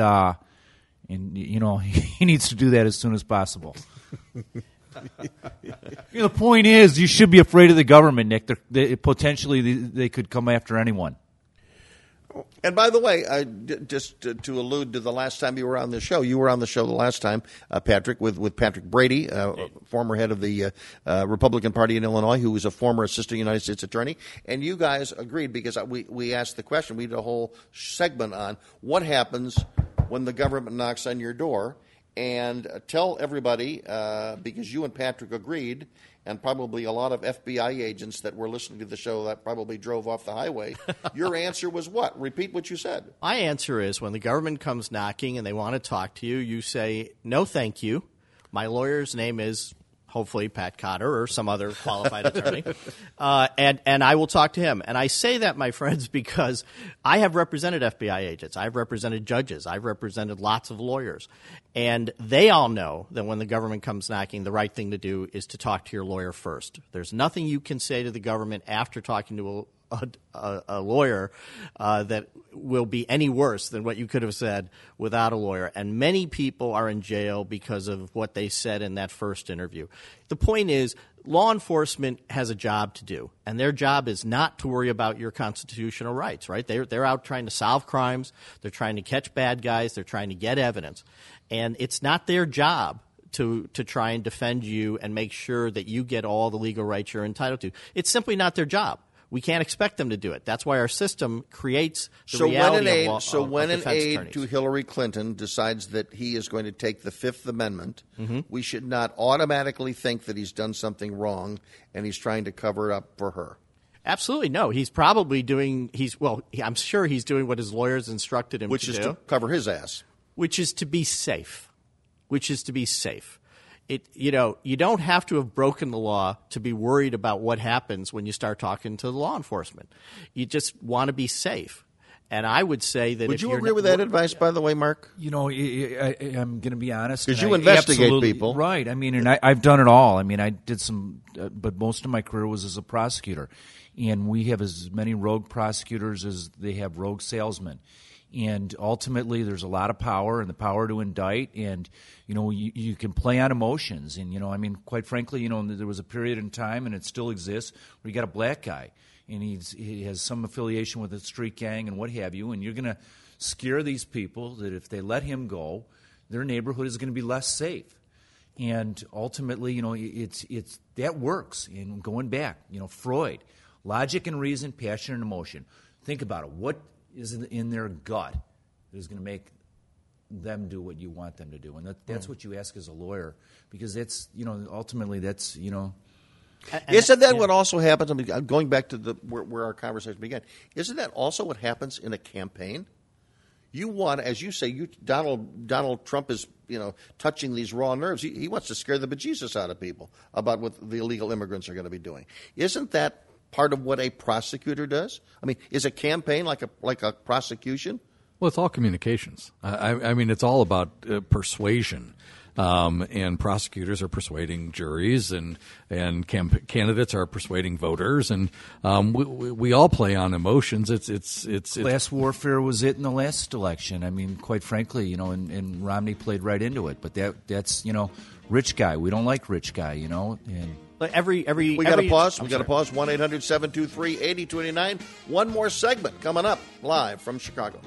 you know, he needs to do that as soon as possible. The point is, you should be afraid of the government, Nick. Potentially, they could come after anyone. And by the way, just to allude to the last time you were on the show, the last time, Patrick, with Patrick Brady, former head of the Republican Party in Illinois, who was a former assistant United States attorney. And you guys agreed because we asked the question. We did a whole segment on what happens when the government knocks on your door. And tell everybody, because you and Patrick agreed, and probably a lot of FBI agents that were listening to the show that probably drove off the highway, your answer was what? Repeat what you said. My answer is when the government comes knocking and they want to talk to you, you say, no, thank you. My lawyer's name is hopefully Pat Cotter or some other qualified attorney, and I will talk to him. And I say that, my friends, because I have represented FBI agents. I've represented judges. I've represented lots of lawyers. And they all know that when the government comes knocking, the right thing to do is to talk to your lawyer first. There's nothing you can say to the government after talking to a lawyer that will be any worse than what you could have said without a lawyer. And many people are in jail because of what they said in that first interview. The point is, law enforcement has a job to do, and their job is not to worry about your constitutional rights, right? They're out trying to solve crimes. They're trying to catch bad guys. They're trying to get evidence. And it's not their job to try and defend you and make sure that you get all the legal rights you're entitled to. It's simply not their job. We can't expect them to do it. That's why our system creates the reality of law. So when an aide to Hillary Clinton decides that he is going to take the Fifth Amendment, we should not automatically think that he's done something wrong and he's trying to cover it up for her. Absolutely no. He's probably doing. I'm sure he's doing what his lawyers instructed him to do, which is to cover his ass, which is to be safe. You don't have to have broken the law to be worried about what happens when you start talking to the law enforcement. You just want to be safe. And I would say that would you agree with that advice, by the way, Mark? You know, I'm going to be honest. Because you investigate people. Right. I mean, and I've done it all. I mean, I did some, but most of my career was as a prosecutor. And we have as many rogue prosecutors as they have rogue salesmen. And ultimately, there's a lot of power and the power to indict. And, you know, you can play on emotions. And, you know, I mean, quite frankly, you know, there was a period in time, and it still exists, where you got a black guy. And he has some affiliation with a street gang and what have you. And you're going to scare these people that if they let him go, their neighborhood is going to be less safe. And ultimately, it's that works. And going back, Freud, logic and reason, passion and emotion. Think about it. What is in their gut that is going to make them do what you want them to do? And that's what you ask as a lawyer, because that's, ultimately that's, Isn't that what also happens? I mean, going back to where our conversation began, isn't that also what happens in a campaign? You want, as you say, Donald Trump is, touching these raw nerves. He wants to scare the bejesus out of people about what the illegal immigrants are going to be doing. Isn't that part of what a prosecutor does? I mean, is a campaign like a prosecution? Well, it's all communications. I mean, it's all about persuasion. And prosecutors are persuading juries, and candidates are persuading voters, and we all play on emotions. It's class warfare was it in the last election. I mean, quite frankly, and Romney played right into it. But that's rich guy. We don't like rich guy, and. But we got to pause. We got to pause. 1-800-723-8229. One more segment coming up live from Chicago.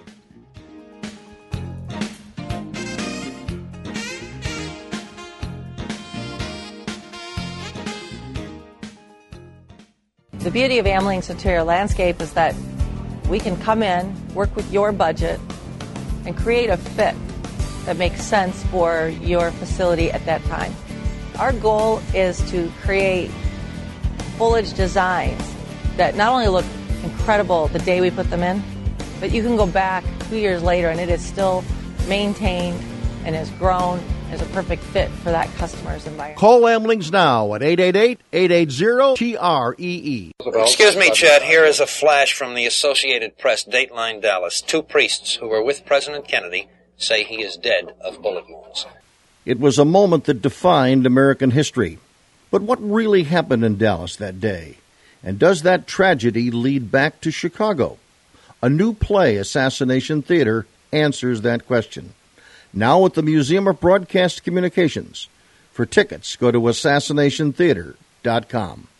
The beauty of Amling's Interior Landscape is that we can come in, work with your budget, and create a fit that makes sense for your facility at that time. Our goal is to create foliage designs that not only look incredible the day we put them in, but you can go back 2 years later and it is still maintained and has grown as a perfect fit for that customer's environment. Call Amlings now at 888-880-TREE. Excuse me, Chad. Here is a flash from the Associated Press, Dateline Dallas. 2 priests who were with President Kennedy say he is dead of bullet wounds. It was a moment that defined American history. But what really happened in Dallas that day? And does that tragedy lead back to Chicago? A new play, Assassination Theater, answers that question. Now at the Museum of Broadcast Communications. For tickets, go to assassinationtheater.com.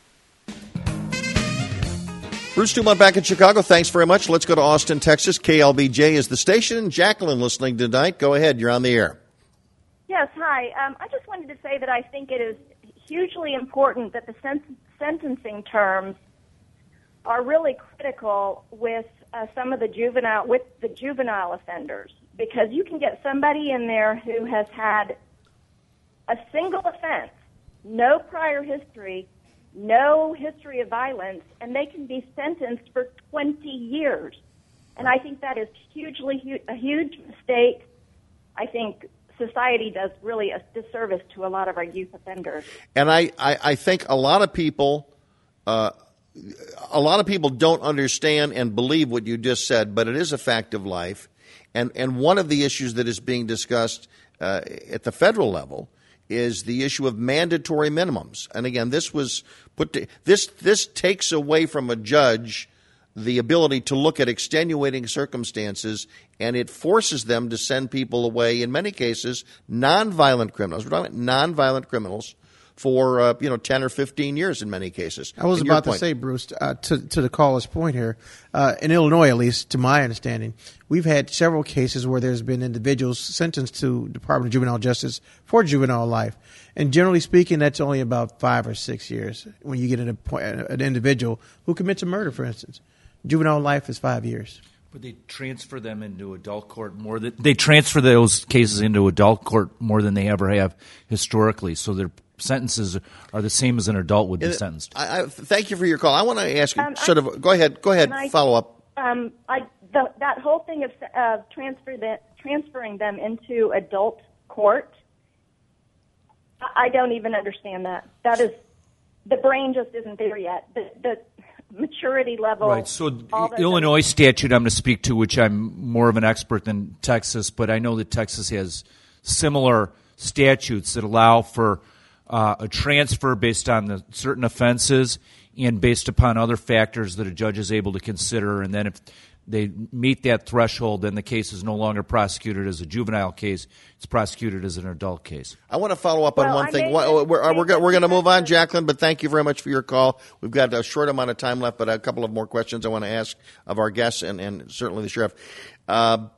Bruce Dumont back in Chicago. Thanks very much. Let's go to Austin, Texas. KLBJ is the station. Jacqueline listening tonight. Go ahead. You're on the air. Yes, hi. I just wanted to say that I think it is hugely important that the sentencing terms are really critical with some of the juvenile offenders, because you can get somebody in there who has had a single offense, no prior history, no history of violence, and they can be sentenced for 20 years. And I think that is a huge mistake. I think society does really a disservice to a lot of our youth offenders. And I think a lot of people don't understand and believe what you just said, but it is a fact of life. And one of the issues that is being discussed at the federal level is the issue of mandatory minimums. And again, this was this takes away from a judge the ability to look at extenuating circumstances, and it forces them to send people away, in many cases, nonviolent criminals. We're talking about nonviolent criminals for 10 or 15 years in many cases. I was about to say, Bruce, to the caller's point here, in Illinois, at least to my understanding, we've had several cases where there's been individuals sentenced to Department of Juvenile Justice for juvenile life. And generally speaking, that's only about 5 or 6 years when you get an individual who commits a murder, for instance. Juvenile life is 5 years. But they transfer them into adult court more than they transfer those cases into adult court more than they ever have historically. So their sentences are the same as an adult would be sentenced. I thank you for your call. I want to ask you go ahead, follow up. That whole thing of transferring them into adult court, I don't even understand that. That is, the brain just isn't there yet. The maturity level. Right. So Illinois statute I'm going to speak to, which I'm more of an expert than Texas, but I know that Texas has similar statutes that allow for a transfer based on the certain offenses and based upon other factors that a judge is able to consider. And then if they meet that threshold, then the case is no longer prosecuted as a juvenile case. It's prosecuted as an adult case. I want to follow up on one thing. We're going to move on, Jacqueline, but thank you very much for your call. We've got a short amount of time left, but a couple of more questions I want to ask of our guests and certainly the sheriff.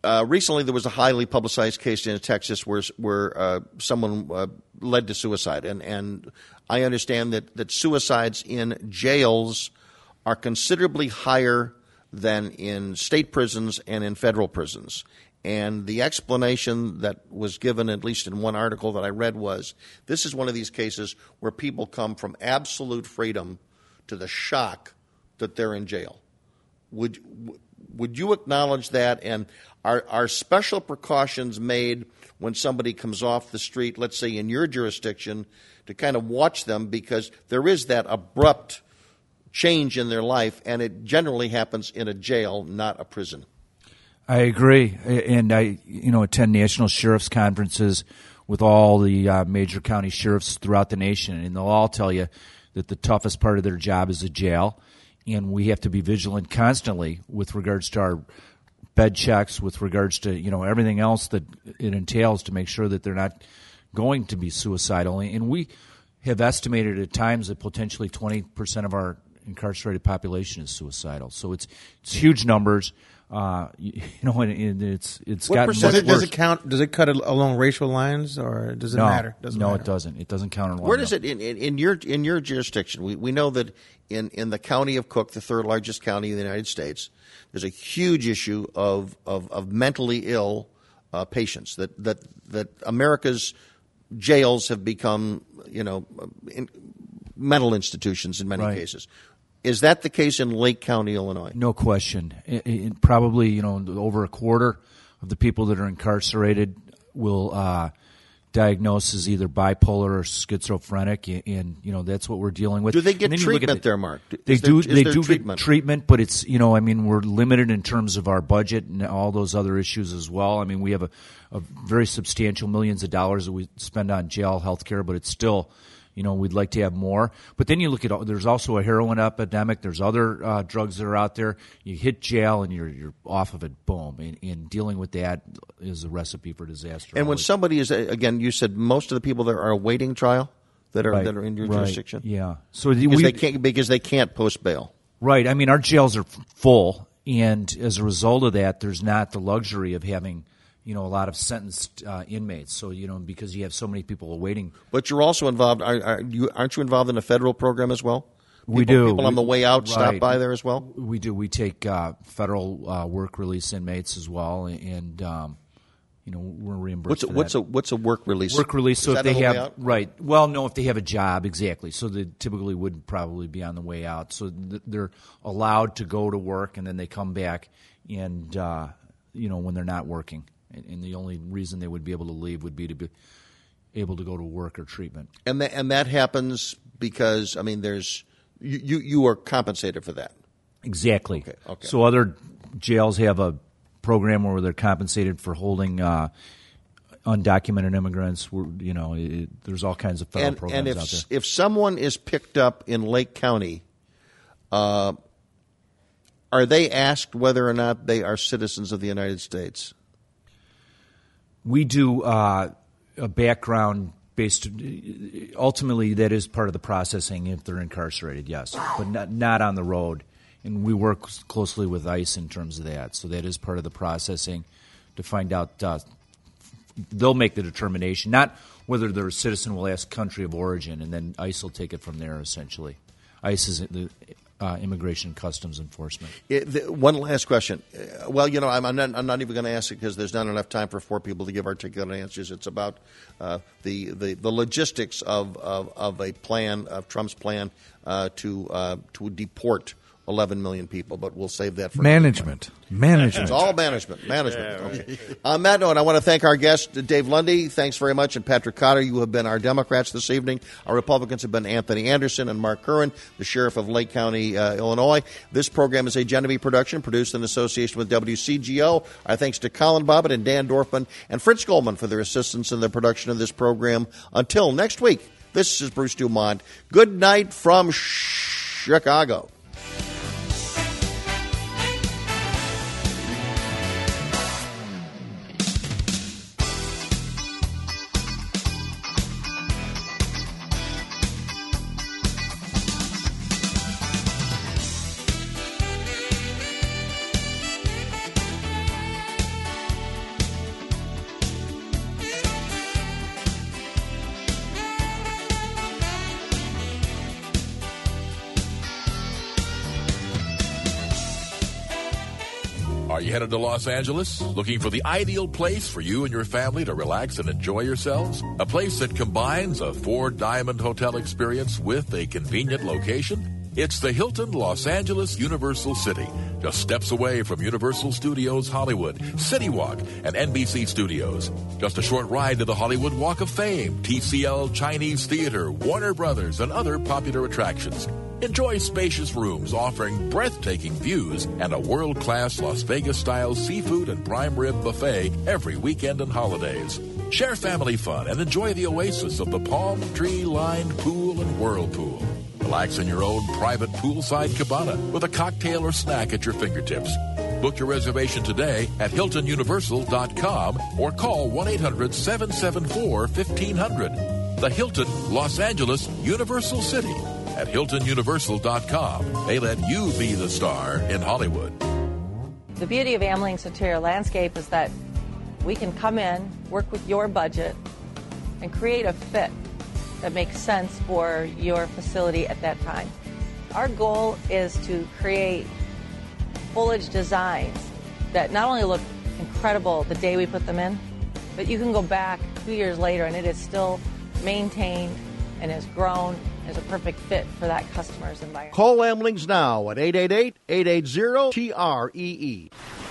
recently there was a highly publicized case in Texas where someone led to suicide, and I understand that suicides in jails are considerably higher than in state prisons and in federal prisons. And the explanation that was given, at least in one article that I read, was this is one of these cases where people come from absolute freedom to the shock that they're in jail. Would you acknowledge that? And are special precautions made when somebody comes off the street, let's say in your jurisdiction, to kind of watch them, because there is that abrupt change in their life, and it generally happens in a jail, not a prison? I agree, and I attend national sheriffs conferences with all the major county sheriffs throughout the nation, and they'll all tell you that the toughest part of their job is the jail, and we have to be vigilant constantly with regards to our bed checks, with regards to everything else that it entails to make sure that they're not going to be suicidal. And we have estimated at times that potentially 20% of our incarcerated population is suicidal. So it's huge numbers. And it's what gotten percentage much worse. does it count? Does it cut along racial lines, or does it matter? Doesn't no, matter. it doesn't. It doesn't count along. Where does it in your jurisdiction? We know that in the county of Cook, the third largest county in the United States, there's a huge issue of mentally ill patients. That America's jails have become mental institutions in many cases. Is that the case in Lake County, Illinois? No question. Probably, over a quarter of the people that are incarcerated will diagnose as either bipolar or schizophrenic, and that's what we're dealing with. Do they get treatment there, Mark? They do treatment? Get treatment, but it's we're limited in terms of our budget and all those other issues as well. I mean, we have a very substantial millions of dollars that we spend on jail health care, but it's still. We'd like to have more. But then you look at, there's also a heroin epidemic. There's other drugs that are out there. You hit jail and you're off of it, boom. And dealing with that is a recipe for disaster. And when somebody is, again, you said most of the people that are awaiting trial that are in your jurisdiction? Yeah. So because they can't post bail. Right. I mean, our jails are full. And as a result of that, there's not the luxury of having a lot of sentenced inmates. So, because you have so many people awaiting. But you're also involved. Aren't you involved in a federal program as well? We do. People on the way out stop by there as well? We do. We take federal work release inmates as well, and we're reimbursed. What's a work release? Work release. So if they have well, no, if they have a job, exactly. So they typically would probably be on the way out. So they're allowed to go to work, and then they come back, and when they're not working. And the only reason they would be able to leave would be to be able to go to work or treatment. And that happens because, there's you are compensated for that. Exactly. Okay. So other jails have a program where they're compensated for holding undocumented immigrants. There's all kinds of federal programs out there. If someone is picked up in Lake County, are they asked whether or not they are citizens of the United States? We do a background-based. Ultimately, that is part of the processing if they're incarcerated, yes, but not on the road. And we work closely with ICE in terms of that. So that is part of the processing to find out. They'll make the determination, not whether they're a citizen. We'll ask country of origin, and then ICE will take it from there. Essentially, ICE is the Immigration and Customs Enforcement. One last question. Well, I'm not even going to ask it because there's not enough time for four people to give articulate answers. It's about the logistics of a plan, of Trump's plan to deport 11 million people, but we'll save that for management. It's all management. Okay. On that note, I want to thank our guest, Dave Lundy. Thanks very much. And Patrick Cotter, you have been our Democrats this evening. Our Republicans have been Anthony Anderson and Mark Curran, the Sheriff of Lake County, Illinois. This program is a Genevieve production produced in association with WCGO. Our thanks to Colin Bobbitt and Dan Dorfman and Fritz Goldman for their assistance in the production of this program. Until next week, this is Bruce Dumont. Good night from Chicago. Are you headed to Los Angeles? Looking for the ideal place for you and your family to relax and enjoy yourselves? A place that combines a four-diamond hotel experience with a convenient location? It's the Hilton Los Angeles Universal City, just steps away from Universal Studios Hollywood, City Walk, and NBC Studios. Just a short ride to the Hollywood Walk of Fame, TCL Chinese Theater, Warner Brothers, and other popular attractions. Enjoy spacious rooms offering breathtaking views and a world-class Las Vegas-style seafood and prime rib buffet every weekend and holidays. Share family fun and enjoy the oasis of the palm tree-lined pool and whirlpool. Relax in your own private poolside cabana with a cocktail or snack at your fingertips. Book your reservation today at HiltonUniversal.com or call 1-800-774-1500. The Hilton Los Angeles Universal City. At HiltonUniversal.com, they let you be the star in Hollywood. The beauty of Amling's interior landscape is that we can come in, work with your budget, and create a fit that makes sense for your facility at that time. Our goal is to create foliage designs that not only look incredible the day we put them in, but you can go back 2 years later and it is still maintained and has grown as a perfect fit for that customer's environment. Call Amlings now at 888-880-TREE.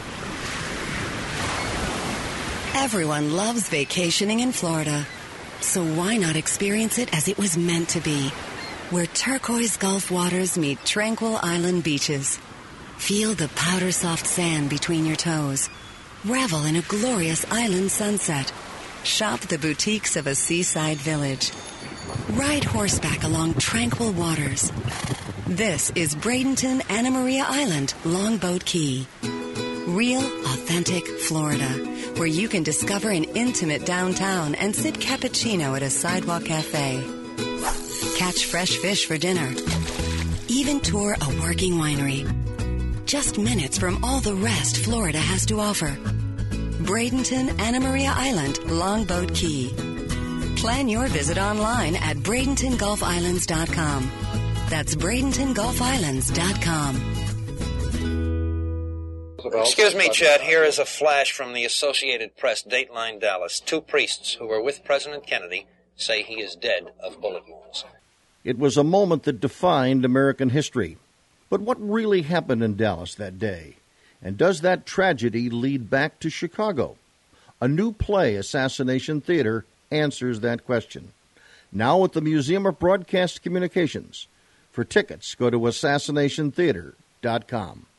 Everyone loves vacationing in Florida. So why not experience it as it was meant to be? Where turquoise Gulf waters meet tranquil island beaches. Feel the powder-soft sand between your toes. Revel in a glorious island sunset. Shop the boutiques of a seaside village. Ride horseback along tranquil waters. This is Bradenton Anna Maria Island, Longboat Key. Real, authentic Florida, where you can discover an intimate downtown and sip cappuccino at a sidewalk cafe. Catch fresh fish for dinner. Even tour a working winery. Just minutes from all the rest Florida has to offer. Bradenton Anna Maria Island, Longboat Key. Plan your visit online at BradentonGulfIslands.com. That's BradentonGulfIslands.com. Excuse me, Chad. Here is a flash from the Associated Press, Dateline Dallas. 2 priests who were with President Kennedy say he is dead of bullet wounds. It was a moment that defined American history. But what really happened in Dallas that day? And does that tragedy lead back to Chicago? A new play, Assassination Theater, answers that question. Now at the Museum of Broadcast Communications. For tickets, go to assassinationtheater.com.